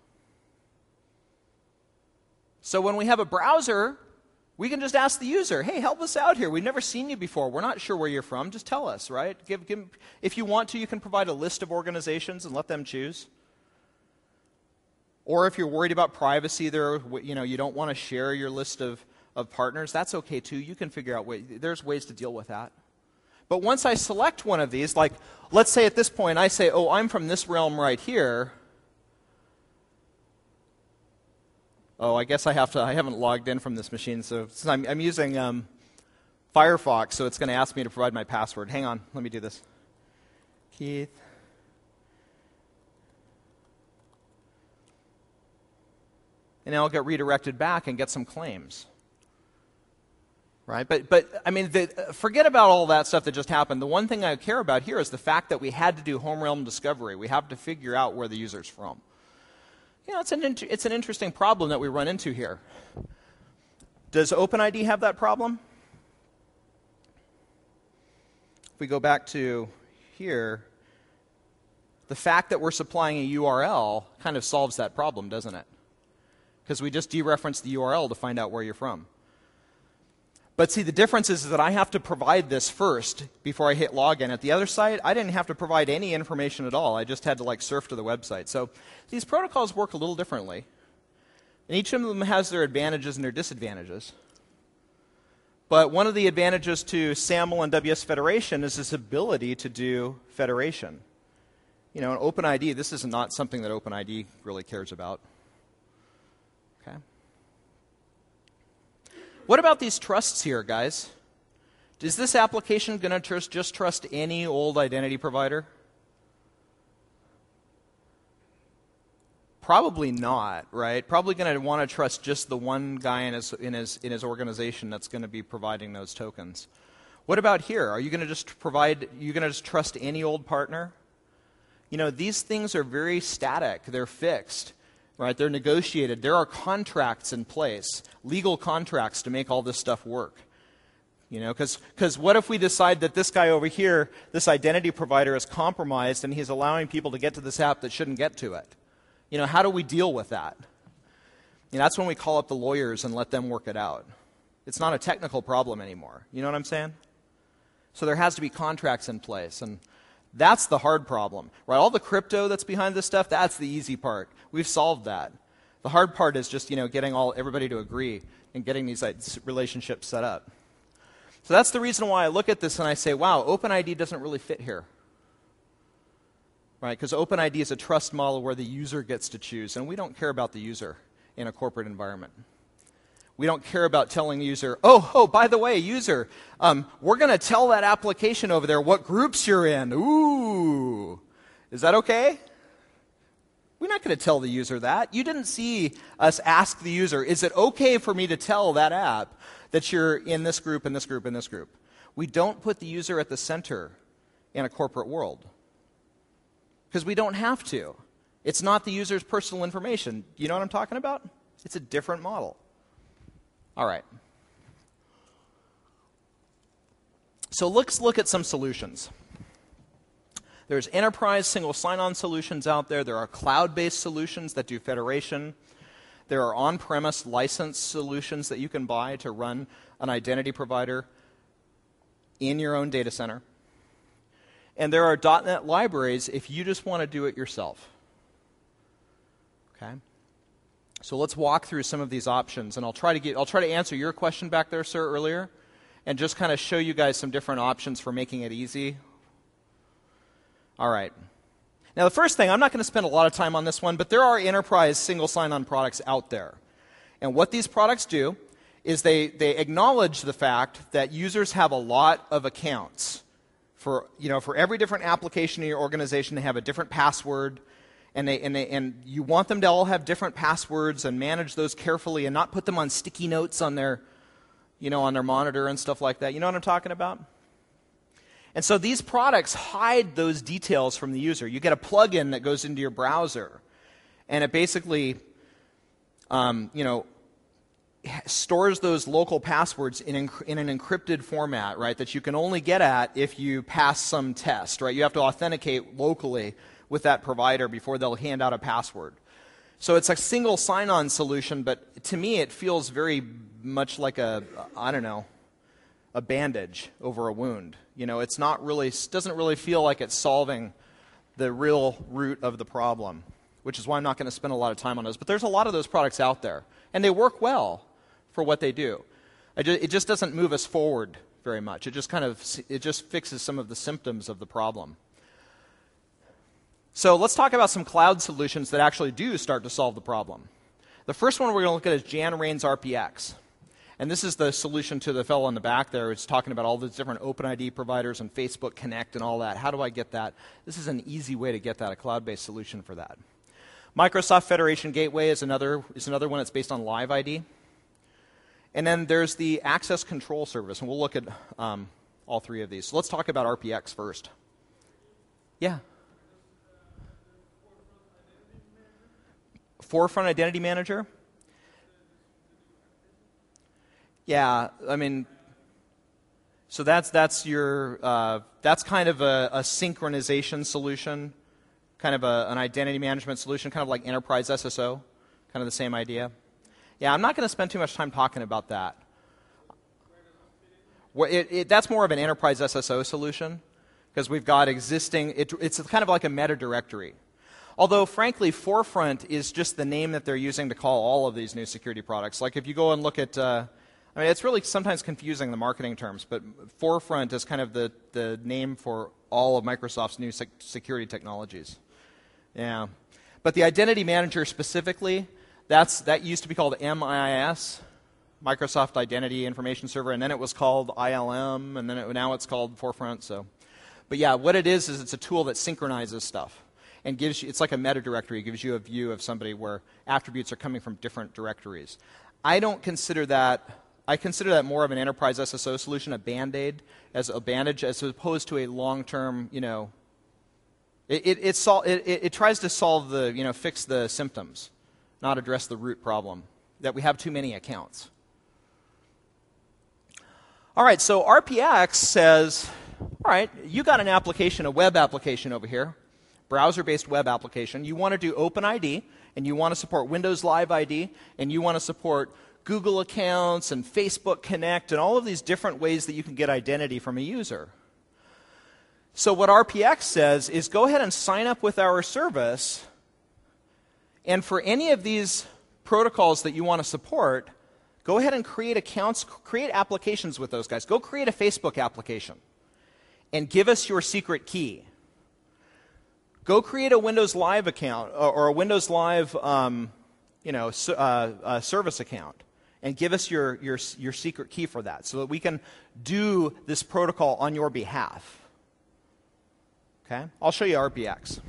So when we have a browser, we can just ask the user, hey, help us out here. We've never seen you before. We're not sure where you're from. Just tell us, right? Give, give, if you want to, you can provide a list of organizations and let them choose. Or if you're worried about privacy, there, you know, you don't want to share your list of, of partners, that's okay too. You can figure out ways. There's ways to deal with that. But once I select one of these, like let's say at this point I say, oh, I'm from this realm right here. Oh, I guess I have to. I haven't logged in from this machine, so I'm, I'm using um, Firefox, so it's going to ask me to provide my password. Hang on, let me do this. Keith. And then I'll get redirected back and get some claims. Right? But, but I mean, the, forget about all that stuff that just happened. The one thing I care about here is the fact that we had to do home realm discovery. We have to figure out where the user's from. You know, it's an, it's an interesting problem that we run into here. Does OpenID have that problem? If we go back to here, the fact that we're supplying a U R L kind of solves that problem, doesn't it? Because we just dereference the U R L to find out where you're from. But see, the difference is that I have to provide this first before I hit login. At the other site, I didn't have to provide any information at all. I just had to like surf to the website. So these protocols work a little differently. And each of them has their advantages and their disadvantages. But one of the advantages to SAML and W S Federation is this ability to do federation. You know, in OpenID, this is not something that OpenID really cares about. Okay. What about these trusts here, guys? Is this application going to just, just trust any old identity provider? Probably not, right? Probably going to want to trust just the one guy in his, in his, in his organization that's going to be providing those tokens. What about here? Are you going to just provide, are you going to just trust any old partner? You know, these things are very static. They're fixed. Right, they're negotiated. There are contracts in place, legal contracts to make all this stuff work. You know, because because what if we decide that this guy over here, this identity provider, is compromised and he's allowing people to get to this app that shouldn't get to it? You know, how do we deal with that? You know, that's when we call up the lawyers and let them work it out. It's not a technical problem anymore. You know what I'm saying? So there has to be contracts in place, and that's the hard problem, right? All the crypto that's behind this stuff, that's the easy part. We've solved that. The hard part is just, you know, getting all everybody to agree and getting these like, relationships set up. So that's the reason why I look at this and I say, wow, OpenID doesn't really fit here. Right? Because OpenID is a trust model where the user gets to choose, and we don't care about the user in a corporate environment. We don't care about telling the user, oh, oh, by the way, user, um, we're going to tell that application over there what groups you're in. Ooh, is that okay? We're not going to tell the user that. You didn't see us ask the user, is it okay for me to tell that app that you're in this group, in this group, in this group? We don't put the user at the center in a corporate world. Because we don't have to. It's not the user's personal information. You know what I'm talking about? It's a different model. All right. So let's look at some solutions. There's enterprise single sign-on solutions out there. There are cloud-based solutions that do federation. There are on-premise license solutions that you can buy to run an identity provider in your own data center. And there are dot net libraries if you just want to do it yourself. Okay? So let's walk through some of these options, and I'll try to get I'll try to answer your question back there, sir, earlier, and just kind of show you guys some different options for making it easy. All right. Now, the first thing, I'm not going to spend a lot of time on this one, but there are enterprise single sign-on products out there. And what these products do is they, they acknowledge the fact that users have a lot of accounts. For, you know, for every different application in your organization, they have a different password, and, they, and, they, and you want them to all have different passwords and manage those carefully and not put them on sticky notes on their, you know, on their monitor and stuff like that. You know what I'm talking about? And so these products hide those details from the user. You get a plugin that goes into your browser, and it basically, um, you know, stores those local passwords in, in an encrypted format, right, that you can only get at if you pass some test, right? You have to authenticate locally with that provider before they'll hand out a password. So it's a single sign-on solution, but to me it feels very much like a, I don't know, a bandage over a wound. You know, it's not really, doesn't really feel like it's solving the real root of the problem, which is why I'm not going to spend a lot of time on those. But there's a lot of those products out there, and they work well for what they do. It just doesn't move us forward very much. It just kind of, it just fixes some of the symptoms of the problem. So let's talk about some cloud solutions that actually do start to solve the problem. The first one we're going to look at is Jan Rain's R P X. And this is the solution to the fellow in the back there who's talking about all the different OpenID providers and Facebook Connect and all that. How do I get that? This is an easy way to get that, a cloud-based solution for that. Microsoft Federation Gateway is another, is another one that's based on LiveID. And then there's the Access Control Service, and we'll look at um, all three of these. So let's talk about R P X first. Yeah? Forefront Identity Manager? Yeah, I mean, so that's that's your uh, that's kind of a, a synchronization solution, kind of a, an identity management solution, kind of like Enterprise S S O, kind of the same idea. Yeah, I'm not going to spend too much time talking about that. Well, it, it, that's more of an Enterprise S S O solution because we've got existing. It, it's kind of like a meta directory. Although, frankly, Forefront is just the name that they're using to call all of these new security products. Like if you go and look at. Uh, I mean, it's really sometimes confusing, the marketing terms, but Forefront is kind of the, the name for all of Microsoft's new sec- security technologies. Yeah. But the Identity Manager specifically, that's, that used to be called M I S, Microsoft Identity Information Server, and then it was called I L M, and then it, now it's called Forefront. So, But yeah, what it is is it's a tool that synchronizes stuff and gives you, it's like a meta directory. It gives you a view of somebody where attributes are coming from different directories. I don't consider that... I consider that more of an enterprise S S O solution, a Band-Aid, as a bandage, as opposed to a long-term, you know, it, it, it, sol- it, it, it tries to solve the, you know, fix the symptoms, not address the root problem, that we have too many accounts. All right, so R P X says, all right, you got an application, a web application over here, browser-based web application. You want to do OpenID, and you want to support Windows Live I D, and you want to support Google accounts and Facebook Connect and all of these different ways that you can get identity from a user. So what R P X says is go ahead and sign up with our service, and for any of these protocols that you want to support, go ahead and create accounts, create applications with those guys. Go create a Facebook application and give us your secret key. Go create a Windows Live account or, or a Windows Live um, you know, uh, uh, service account. And give us your, your, your secret key for that so that we can do this protocol on your behalf. Okay? I'll show you R P X.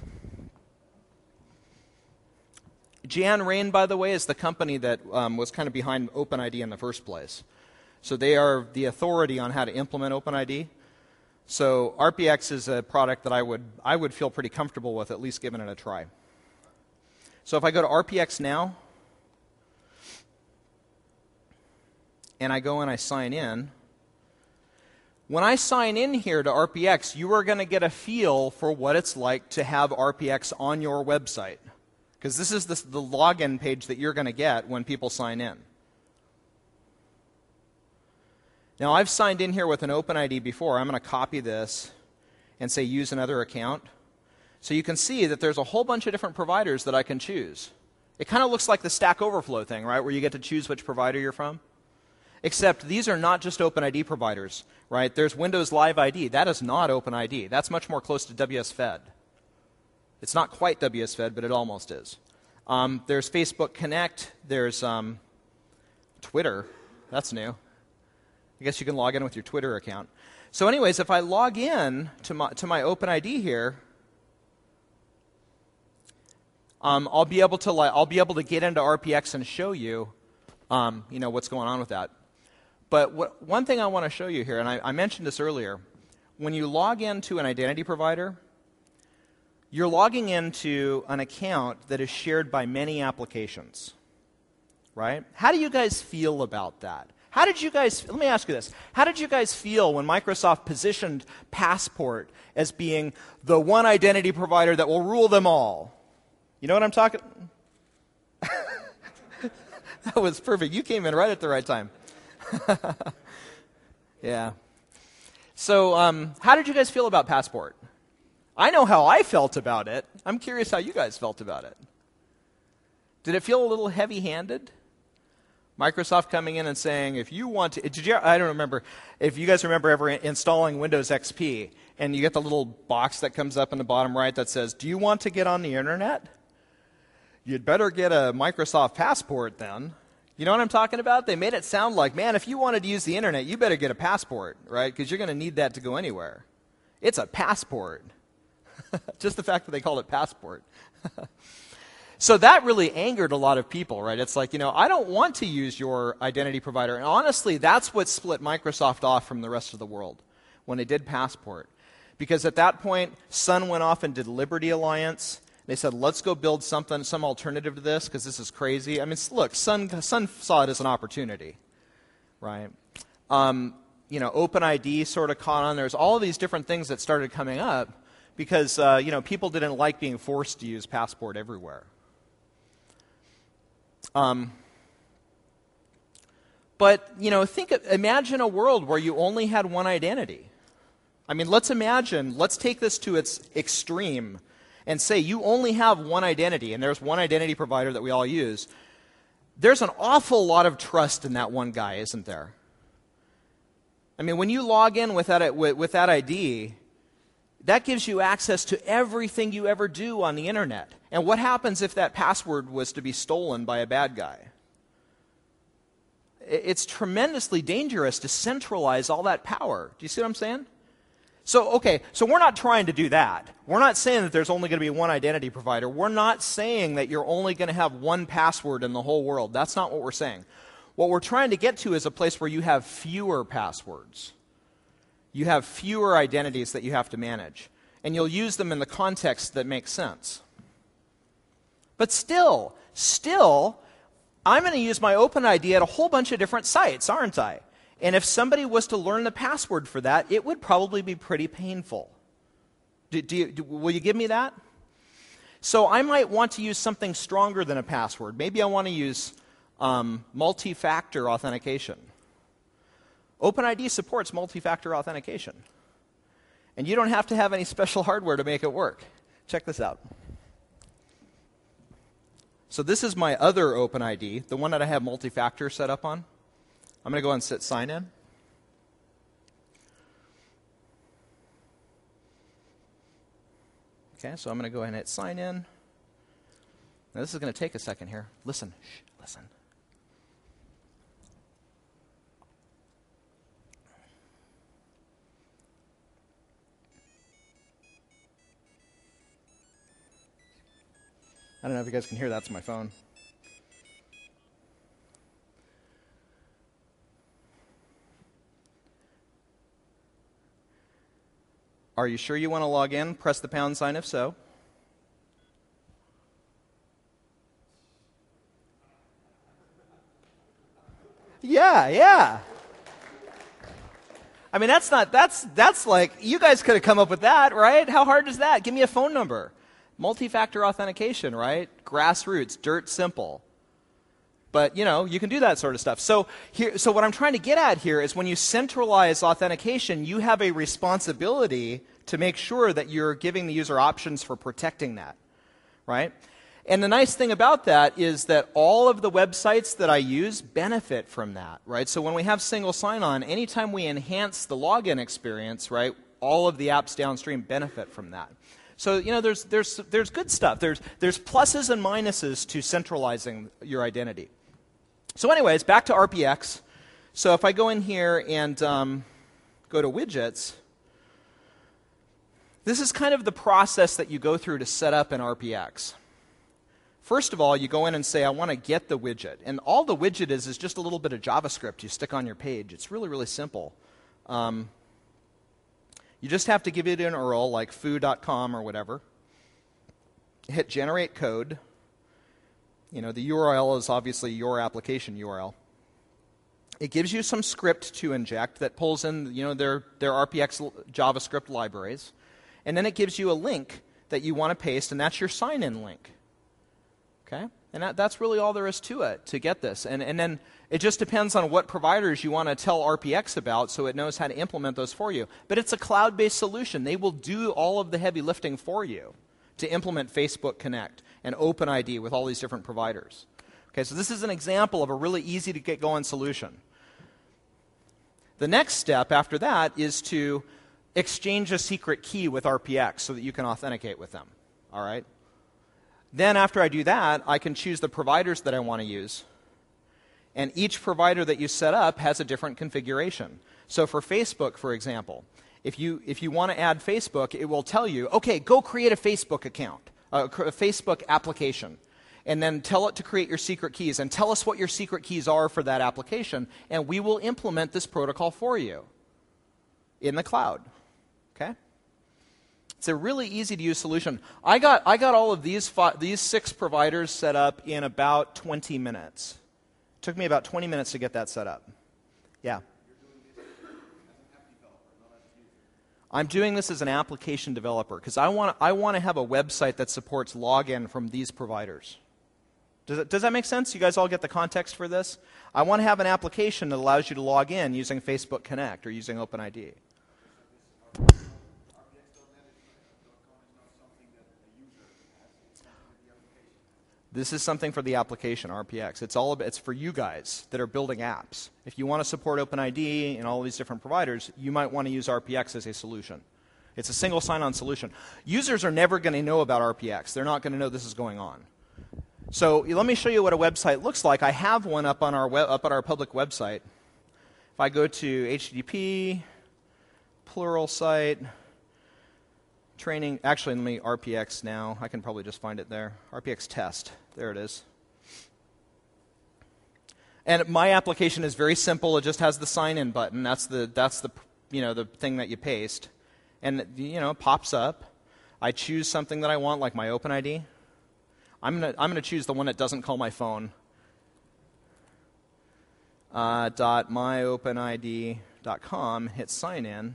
Jan Rain, by the way, is the company that um, was kind of behind OpenID in the first place. So they are the authority on how to implement OpenID. So R P X is a product that I would, I would feel pretty comfortable with, at least giving it a try. So if I go to R P X now, and I go and I sign in, when I sign in here to R P X, you are going to get a feel for what it's like to have R P X on your website. Because this is the, the login page that you're going to get when people sign in. Now, I've signed in here with an OpenID before. I'm going to copy this and say use another account. So you can see that there's a whole bunch of different providers that I can choose. It kind of looks like the Stack Overflow thing, right, where you get to choose which provider you're from. Except these are not just OpenID providers, right? There's Windows Live I D. That is not OpenID. That's much more close to W S Fed. It's not quite W S Fed, but it almost is. Um, there's Facebook Connect. There's um, Twitter. That's new. I guess you can log in with your Twitter account. So anyways, if I log in to my, to my OpenID here, um, I'll be able to I'll be able to get into R P X and show you, um, you know, what's going on with that. But what, one thing I want to show you here, and I, I mentioned this earlier, when you log into an identity provider, you're logging into an account that is shared by many applications, right? How do you guys feel about that? How did you guys, let me ask you this, how did you guys feel when Microsoft positioned Passport as being the one identity provider that will rule them all? You know what I'm talking? That was perfect. You came in right at the right time. Yeah. So um, how did you guys feel about Passport? I know how I felt about it. I'm curious how you guys felt about it. Did it feel a little heavy-handed? Microsoft coming in and saying, if you want to, did you, I don't remember, if you guys remember ever installing Windows X P, and you get the little box that comes up in the bottom right that says, do you want to get on the internet? You'd better get a Microsoft Passport then. You know what I'm talking about? They made it sound like, man, if you wanted to use the internet, you better get a passport, right? Because you're going to need that to go anywhere. It's a passport. Just the fact that they called it Passport. So that really angered a lot of people, right? It's like, you know, I don't want to use your identity provider. And honestly, that's what split Microsoft off from the rest of the world when they did Passport. Because at that point, Sun went off and did Liberty Alliance. They said, let's go build something, some alternative to this, because this is crazy. I mean, look, Sun, Sun saw it as an opportunity, right? Um, you know, OpenID sort of caught on. There's all of these different things that started coming up because, uh, you know, people didn't like being forced to use Passport everywhere. Um, but, you know, think, imagine a world where you only had one identity. I mean, let's imagine, let's take this to its extreme and say you only have one identity, and there's one identity provider that we all use. There's an awful lot of trust in that one guy, isn't there? I mean, when you log in with that, with, with that I D, that gives you access to everything you ever do on the internet. And what happens if that password was to be stolen by a bad guy? It's tremendously dangerous to centralize all that power. Do you see what I'm saying? So, okay, so we're not trying to do that. We're not saying that there's only going to be one identity provider. We're not saying that you're only going to have one password in the whole world. That's not what we're saying. What we're trying to get to is a place where you have fewer passwords. You have fewer identities that you have to manage. And you'll use them in the context that makes sense. But still, still, I'm going to use my OpenID at a whole bunch of different sites, aren't I? And if somebody was to learn the password for that, it would probably be pretty painful. Do, do you, do, will you give me that? So I might want to use something stronger than a password. Maybe I want to use um, multi-factor authentication. OpenID supports multi-factor authentication. And you don't have to have any special hardware to make it work. Check this out. So this is my other OpenID, the one that I have multi-factor set up on. I'm going to go and sit sign in. Okay, so I'm going to go ahead and hit sign in. Now this is going to take a second here. Listen, shh, listen. I don't know if you guys can hear, that's my phone. Are you sure you want to log in? Press the pound sign if so. Yeah, yeah. I mean, that's not, that's, that's like, you guys could have come up with that, right? How hard is that? Give me a phone number. Multi-factor authentication, right? Grassroots, dirt simple. But, you know, you can do that sort of stuff. So here, so what I'm trying to get at here is when you centralize authentication, you have a responsibility to make sure that you're giving the user options for protecting that, right? And the nice thing about that is that all of the websites that I use benefit from that, right? So when we have single sign-on, anytime we enhance the login experience, right, all of the apps downstream benefit from that. So, you know, there's, there's, there's good stuff. There's, there's pluses and minuses to centralizing your identity. So anyways, back to R P X. So if I go in here and um, go to widgets, this is kind of the process that you go through to set up an R P X. First of all, you go in and say, I want to get the widget. And all the widget is is just a little bit of JavaScript you stick on your page. It's really, really simple. Um, you just have to give it an U R L like foo dot com or whatever. Hit generate code. You know, the U R L is obviously your application U R L. It gives you some script to inject that pulls in, you know, their, their R P X JavaScript libraries. And then it gives you a link that you want to paste, and that's your sign-in link. Okay? And that, that's really all there is to it, to get this. And, and then it just depends on what providers you want to tell R P X about so it knows how to implement those for you. But it's a cloud-based solution. They will do all of the heavy lifting for you to implement Facebook Connect and OpenID with all these different providers. Okay, so this is an example of a really easy to get going solution. The next step after that is to exchange a secret key with R P X so that you can authenticate with them. All right? Then after I do that, I can choose the providers that I want to use. And each provider that you set up has a different configuration. So for Facebook, for example, if you, if you want to add Facebook, it will tell you, okay, go create a Facebook account, a, a Facebook application. And then tell it to create your secret keys. And tell us what your secret keys are for that application. And we will implement this protocol for you in the cloud. Okay? It's a really easy to use solution. I got, I got all of these, five, these six providers set up in about twenty minutes. It took me about twenty minutes to get that set up. Yeah. I'm doing this as an application developer because I want, I want to have a website that supports login from these providers. Does, it, does that make sense? You guys all get the context for this? I want to have an application that allows you to log in using Facebook Connect or using OpenID. This is something for the application, R P X. It's all about, it's for you guys that are building apps. If you want to support OpenID and all these different providers, you might want to use R P X as a solution. It's a single sign-on solution. Users are never going to know about R P X. They're not going to know this is going on. So let me show you what a website looks like. I have one up on our web, up at our public website. If I go to H T T P, Pluralsight, training, actually let me R P X now. I can probably just find it there. R P X test. There it is. And my application is very simple. It just has the sign-in button. That's the that's the you know the thing that you paste, and you know it pops up. I choose something that I want, like my OpenID. I'm gonna I'm gonna choose the one that doesn't call my phone. Uh, dot my open I D dot com. Hit sign in.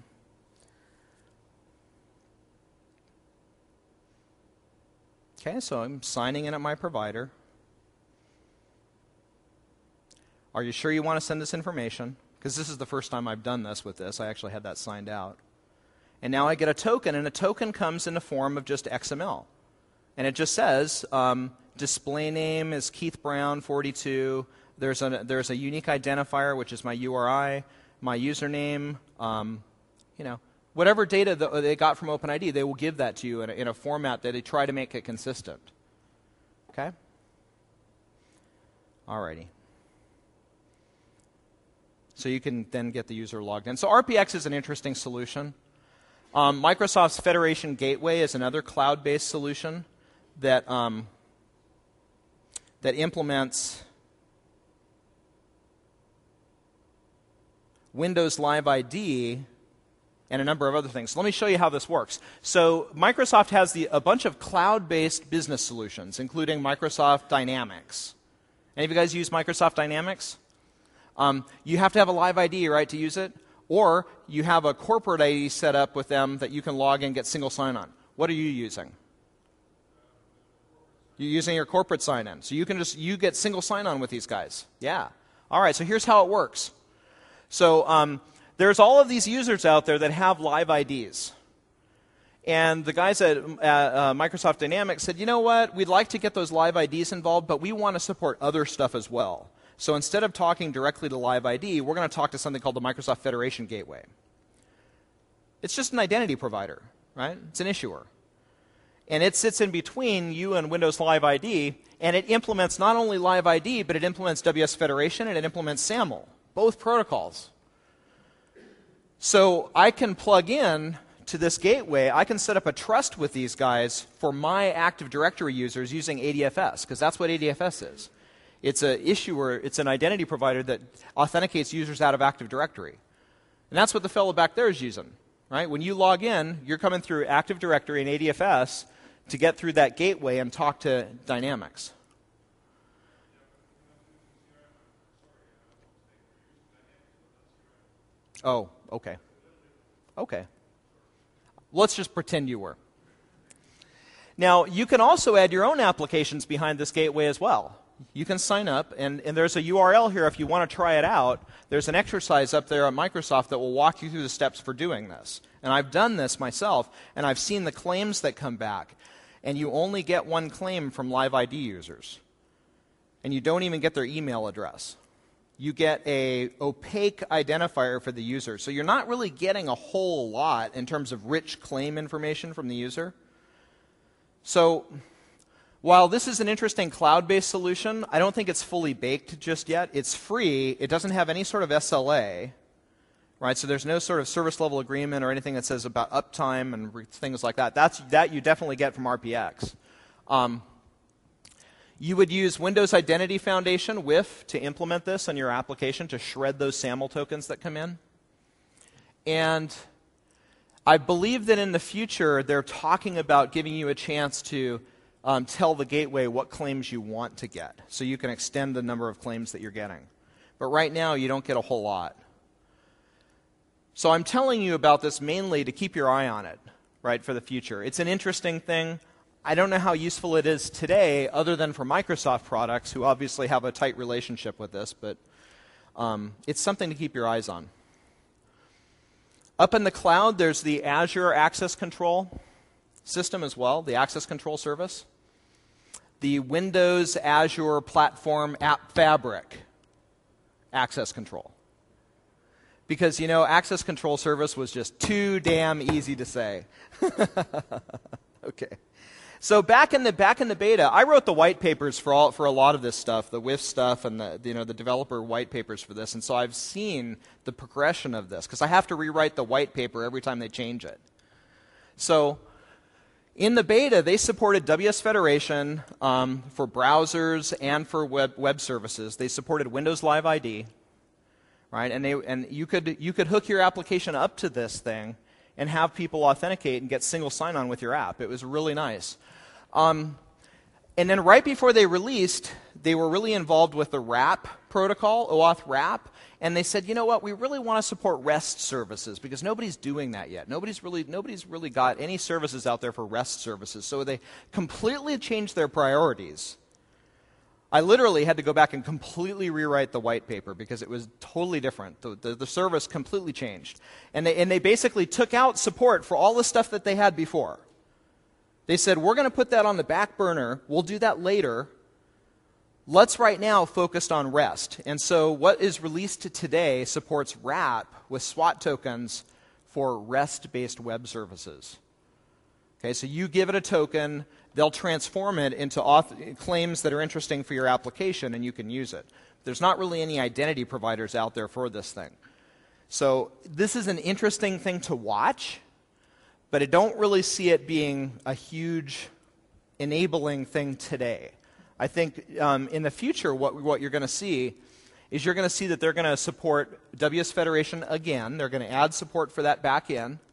Okay, so I'm signing in at my provider. Are you sure you want to send this information? Because this is the first time I've done this with this. I actually had that signed out. And now I get a token, and a token comes in the form of just X M L. And it just says, um, display name is Keith Brown forty-two. There's a, there's a unique identifier, which is my U R I, my username, um, you know. Whatever data that they got from OpenID, they will give that to you in a, in a format that they try to make it consistent. Okay? Alrighty. So you can then get the user logged in. So R P X is an interesting solution. Um, Microsoft's Federation Gateway is another cloud-based solution that um, that implements Windows Live I D and a number of other things. Let me show you how this works. So Microsoft has the, a bunch of cloud-based business solutions, including Microsoft Dynamics. Any of you guys use Microsoft Dynamics? Um, you have to have a live I D, right, to use it? Or you have a corporate I D set up with them that you can log in and get single sign-on. What are you using? You're using your corporate sign-in. So you can just, you get single sign-on with these guys. Yeah. All right, so here's how it works. So um, there's all of these users out there that have live I Ds. And the guys at uh, uh, Microsoft Dynamics said, you know what, we'd like to get those live I Ds involved, but we want to support other stuff as well. So instead of talking directly to live I D, we're going to talk to something called the Microsoft Federation Gateway. It's just an identity provider, right? It's an issuer. And it sits in between you and Windows Live I D, and it implements not only Live I D, but it implements W S Federation and it implements SAML, both protocols. So I can plug in to this gateway, I can set up a trust with these guys for my Active Directory users using A D F S, because that's what A D F S is. It's an issuer, it's an identity provider that authenticates users out of Active Directory. And that's what the fellow back there is using, right? When you log in, you're coming through Active Directory and A D F S to get through that gateway and talk to Dynamics. Oh, okay. Okay. Let's just pretend you were. Now, you can also add your own applications behind this gateway as well. You can sign up, and, and there's a U R L here if you want to try it out. There's an exercise up there at Microsoft that will walk you through the steps for doing this. And I've done this myself, and I've seen the claims that come back. And you only get one claim from Live I D users. And you don't even get their email address. You get a opaque identifier for the user. So you're not really getting a whole lot in terms of rich claim information from the user. So while this is an interesting cloud-based solution, I don't think it's fully baked just yet. It's free. It doesn't have any sort of S L A. Right? So there's no sort of service level agreement or anything that says about uptime and re- things like that. That's, that you definitely get from R P X. Um, you would use Windows Identity Foundation, W I F, to implement this on your application to shred those SAML tokens that come in. And I believe that in the future they're talking about giving you a chance to um, tell the gateway what claims you want to get. So you can extend the number of claims that you're getting. But right now you don't get a whole lot. So I'm telling you about this mainly to keep your eye on it, right, for the future. It's an interesting thing. I don't know how useful it is today other than for Microsoft products, who obviously have a tight relationship with this, but um, it's something to keep your eyes on. Up in the cloud, there's the Azure Access Control system as well, the Access Control Service. The Windows Azure Platform App Fabric Access Control. Because, you know, Access Control Service was just too damn easy to say. Okay. So back in the back in the beta, I wrote the white papers for all for a lot of this stuff, the W I F stuff and the you know the developer white papers for this, and so I've seen the progression of this because I have to rewrite the white paper every time they change it. So in the beta, they supported W S Federation um, for browsers and for web web services. They supported Windows Live I D. Right? And, they, and you could you could hook your application up to this thing and have people authenticate and get single sign-on with your app. It was really nice. Um, and then right before they released, they were really involved with the RAP protocol, OAuth RAP, and they said, you know what, we really want to support REST services because nobody's doing that yet. Nobody's really nobody's really got any services out there for REST services. So they completely changed their priorities. I literally had to go back and completely rewrite the white paper because it was totally different. The, the, the service completely changed. And they, and they basically took out support for all the stuff that they had before. They said, we're going to put that on the back burner. We'll do that later. Let's right now focus on REST. And so what is released today supports RAP with SWAT tokens for REST-based web services. Okay, so you give it a token, they'll transform it into auth- claims that are interesting for your application, and you can use it. There's not really any identity providers out there for this thing. So this is an interesting thing to watch, but I don't really see it being a huge enabling thing today. I think um, in the future what, what you're going to see is you're going to see that they're going to support W S Federation again. They're going to add support for that back end.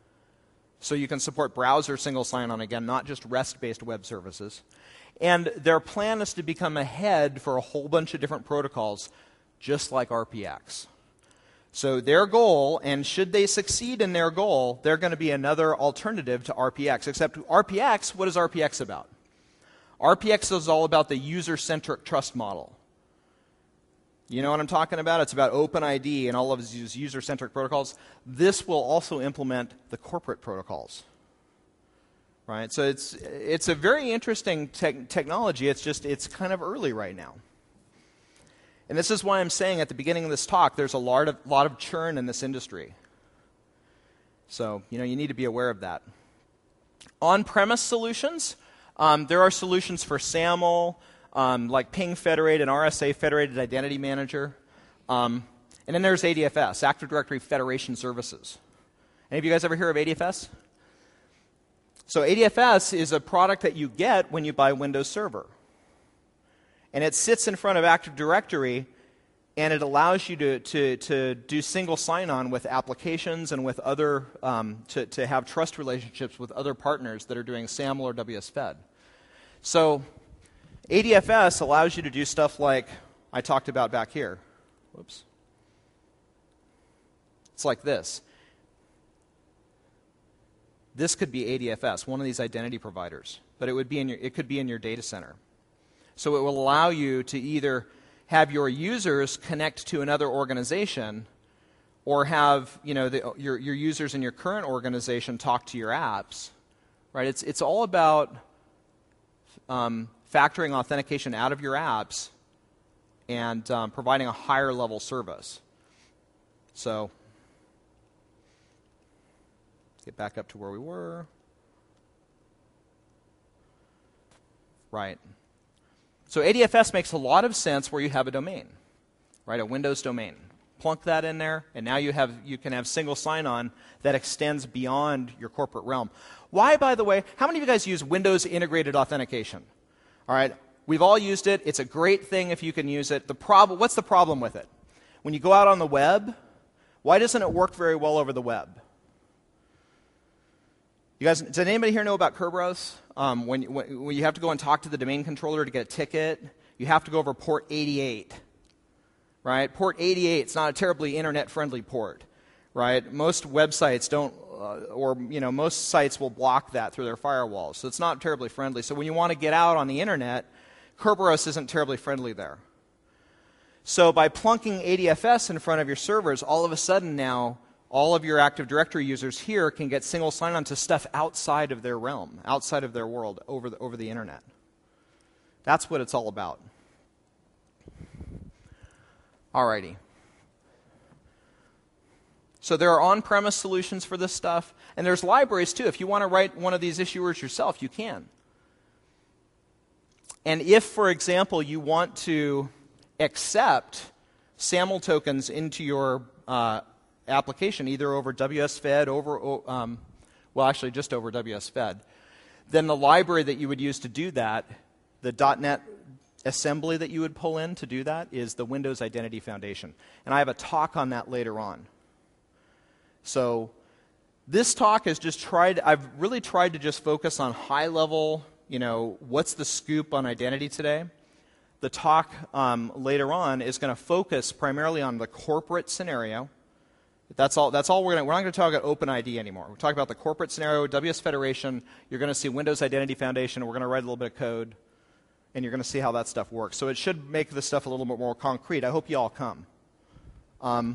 So you can support browser single sign-on again, not just REST-based web services. And their plan is to become a head for a whole bunch of different protocols, just like R P X. So their goal, and should they succeed in their goal, they're going to be another alternative to R P X. Except R P X, what is R P X about? R P X is all about the user-centric trust model. You know what I'm talking about? It's about OpenID and all of these user-centric protocols. This will also implement the corporate protocols. Right? So it's, it's a very interesting te- technology. It's just, it's kind of early right now. And this is why I'm saying at the beginning of this talk, there's a lot of, lot of churn in this industry. So, you know, you need to be aware of that. On-premise solutions, um, there are solutions for SAML, um, like Ping Federated and R S A Federated Identity Manager. Um, and then there's A D F S, Active Directory Federation Services. Any of you guys ever hear of A D F S? So A D F S is a product that you get when you buy Windows Server. And it sits in front of Active Directory, and it allows you to, to, to do single sign-on with applications and with other, um, to, to have trust relationships with other partners that are doing SAML or W S Fed. So A D F S allows you to do stuff like I talked about back here. Whoops. It's like this. This could be A D F S, one of these identity providers, but it would be in your, it could be in your data center. So it will allow you to either have your users connect to another organization, or have, you know, the, your your users in your current organization talk to your apps. Right? It's it's all about um, factoring authentication out of your apps and um, providing a higher level service. So let's get back up to where we were. Right. So A D F S makes a lot of sense where you have a domain, right? A Windows domain. Plunk that in there, and now you have you can have single sign-on that extends beyond your corporate realm. Why, by the way, how many of you guys use Windows integrated authentication? All right, we've all used it. It's a great thing if you can use it. The problem, what's the problem with it? When you go out on the web, why doesn't it work very well over the web? You guys, does anybody here know about Kerberos? Um, when, when, when you have to go and talk to the domain controller to get a ticket, you have to go over port eighty-eight, right? Port eighty-eight is not a terribly internet-friendly port, right? Most websites don't, uh, or you know, most sites will block that through their firewalls, so it's not terribly friendly. So when you want to get out on the internet, Kerberos isn't terribly friendly there. So by plunking A D F S in front of your servers, all of a sudden now, all of your Active Directory users here can get single sign-on to stuff outside of their realm, outside of their world, over the, over the internet. That's what it's all about. Alrighty. So there are on-premise solutions for this stuff, and there's libraries too. If you want to write one of these issuers yourself, you can. And if, for example, you want to accept SAML tokens into your uh, application, either over W S Fed, over, um, well, actually just over W S Fed, then the library that you would use to do that, the .NET assembly that you would pull in to do that, is the Windows Identity Foundation. And I have a talk on that later on. So this talk has just tried, I've really tried to just focus on high level, you know, what's the scoop on identity today. The talk um, later on is going to focus primarily on the corporate scenario. That's all, that's all we're going to, we're not going to talk about OpenID anymore. We're talking about the corporate scenario, W S Federation. You're going to see Windows Identity Foundation. We're going to write a little bit of code, and you're going to see how that stuff works. So it should make this stuff a little bit more concrete. I hope you all come. Um,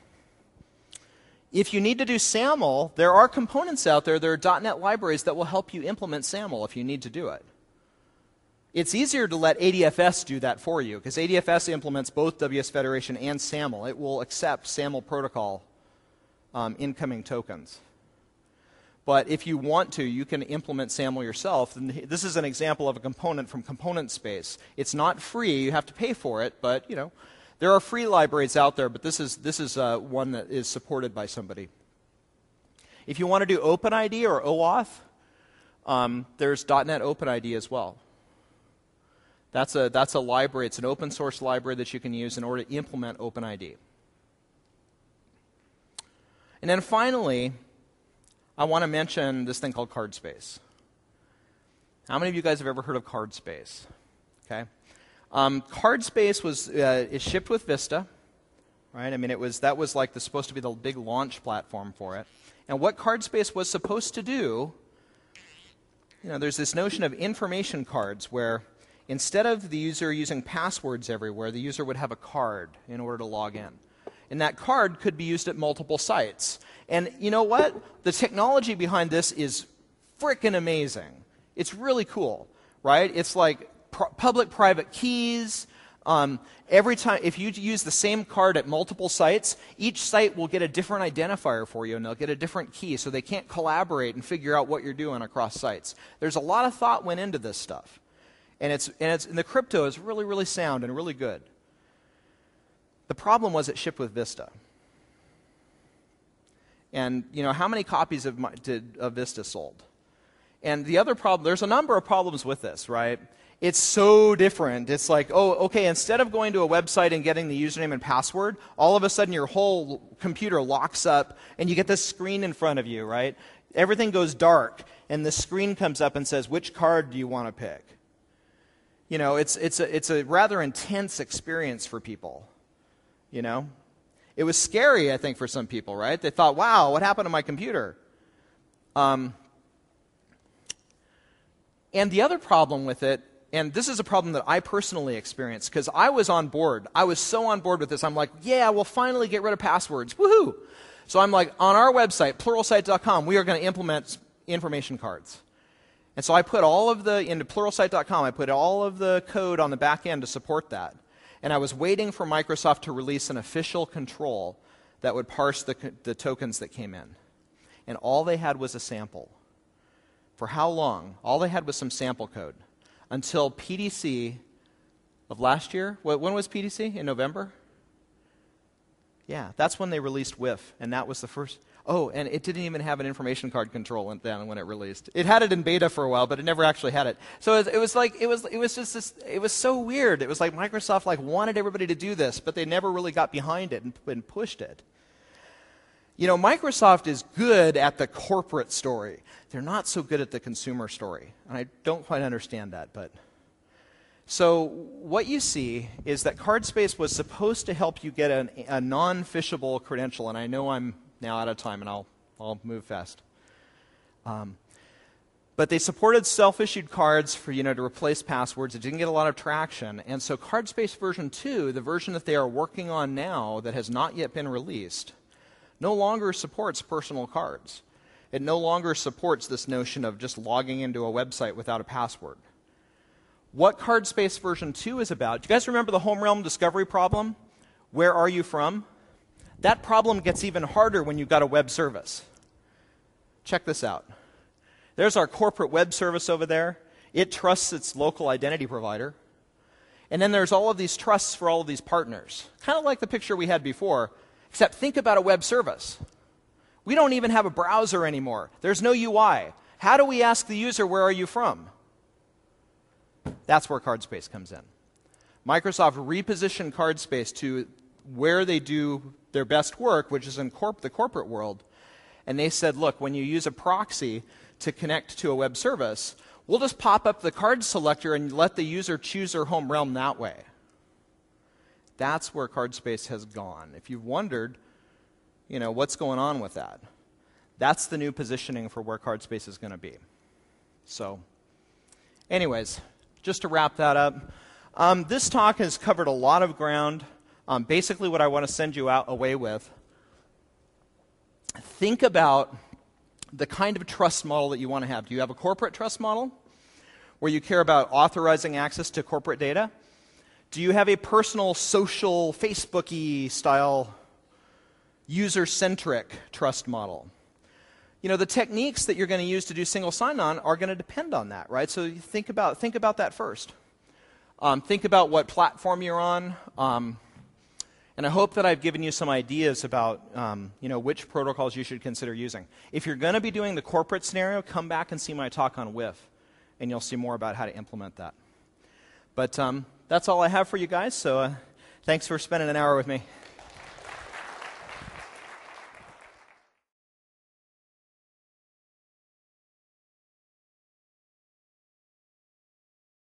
if you need to do SAML, there are components out there, there are .NET libraries that will help you implement SAML if you need to do it. It's easier to let A D F S do that for you, because A D F S implements both W S Federation and SAML. It will accept SAML protocol Um, incoming tokens. But if you want to, you can implement SAML yourself. And this is an example of a component from Component Space. It's not free, you have to pay for it, but you know, there are free libraries out there, but this is, this is uh, one that is supported by somebody. If you want to do OpenID or OAuth, um, there's .NET OpenID as well. That's a, that's a library, it's an open source library that you can use in order to implement OpenID. And then finally, I want to mention this thing called CardSpace. How many of you guys have ever heard of CardSpace? Okay. Um, CardSpace was uh, is shipped with Vista, right? I mean, it was that was like the, supposed to be the big launch platform for it. And what CardSpace was supposed to do, you know, there's this notion of information cards where instead of the user using passwords everywhere, the user would have a card in order to log in. And that card could be used at multiple sites. And you know what? The technology behind this is frickin' amazing. It's really cool, right? It's like pr- public-private keys. Um, every time, if you use the same card at multiple sites, each site will get a different identifier for you, and they'll get a different key, so they can't collaborate and figure out what you're doing across sites. There's a lot of thought went into this stuff. And, it's, and, it's, and the crypto is really, really sound and really good. The problem was it shipped with Vista. And, you know, how many copies of, my, did, of Vista sold? And the other problem, there's a number of problems with this, right? It's so different. It's like, oh, okay, instead of going to a website and getting the username and password, all of a sudden your whole computer locks up and you get this screen in front of you, right? Everything goes dark and the screen comes up and says, which card do you want to pick? You know, it's, it's, a, it's a rather intense experience for people, you know? It was scary, I think, for some people, right? They thought, wow, what happened to my computer? Um, and the other problem with it, and this is a problem that I personally experienced, because I was on board. I was so on board with this. I'm like, yeah, we'll finally get rid of passwords. Woohoo! So I'm like, on our website, pluralsight dot com, we are going to implement information cards. And so I put all of the, into pluralsight dot com, I put all of the code on the back end to support that. And I was waiting for Microsoft to release an official control that would parse the, the tokens that came in. And all they had was a sample. For how long? All they had was some sample code. Until P D C of last year. When was P D C? In November? Yeah, that's when they released W I F. And that was the first. Oh, and it didn't even have an information card control then when it released. It had it in beta for a while, but it never actually had it. So it was, it was like, it was, it was just this, it was so weird. It was like Microsoft like wanted everybody to do this, but they never really got behind it and, and pushed it. You know, Microsoft is good at the corporate story. They're not so good at the consumer story. And I don't quite understand that, but. So what you see is that CardSpace was supposed to help you get an, a non-phishable credential, and I know I'm now out of time, and I'll, I'll move fast. Um, but they supported self-issued cards for, you know, to replace passwords. It didn't get a lot of traction. And so CardSpace version two, the version that they are working on now that has not yet been released, no longer supports personal cards. It no longer supports this notion of just logging into a website without a password. What CardSpace version two is about, do you guys remember the home realm discovery problem? Where are you from? That problem gets even harder when you've got a web service. Check this out. There's our corporate web service over there. It trusts its local identity provider. And then there's all of these trusts for all of these partners. Kind of like the picture we had before, except think about a web service. We don't even have a browser anymore. There's no U I. How do we ask the user, where are you from? That's where CardSpace comes in. Microsoft repositioned CardSpace to where they do their best work, which is in corp- the corporate world. And they said, look, when you use a proxy to connect to a web service, we'll just pop up the card selector and let the user choose their home realm that way. That's where CardSpace has gone. If you've wondered, you know, what's going on with that, that's the new positioning for where CardSpace is going to be. So, anyways, just to wrap that up, um, this talk has covered a lot of ground. Um, basically, what I want to send you out away with, think about the kind of trust model that you want to have. Do you have a corporate trust model where you care about authorizing access to corporate data? Do you have a personal, social, Facebook-y style, user-centric trust model? You know, the techniques that you're going to use to do single sign-on are going to depend on that, right? So you think about, think about that first. Um, think about what platform you're on. Um, And I hope that I've given you some ideas about um, you know, which protocols you should consider using. If you're going to be doing the corporate scenario, come back and see my talk on W I F, and you'll see more about how to implement that. But um, that's all I have for you guys, so uh, thanks for spending an hour with me.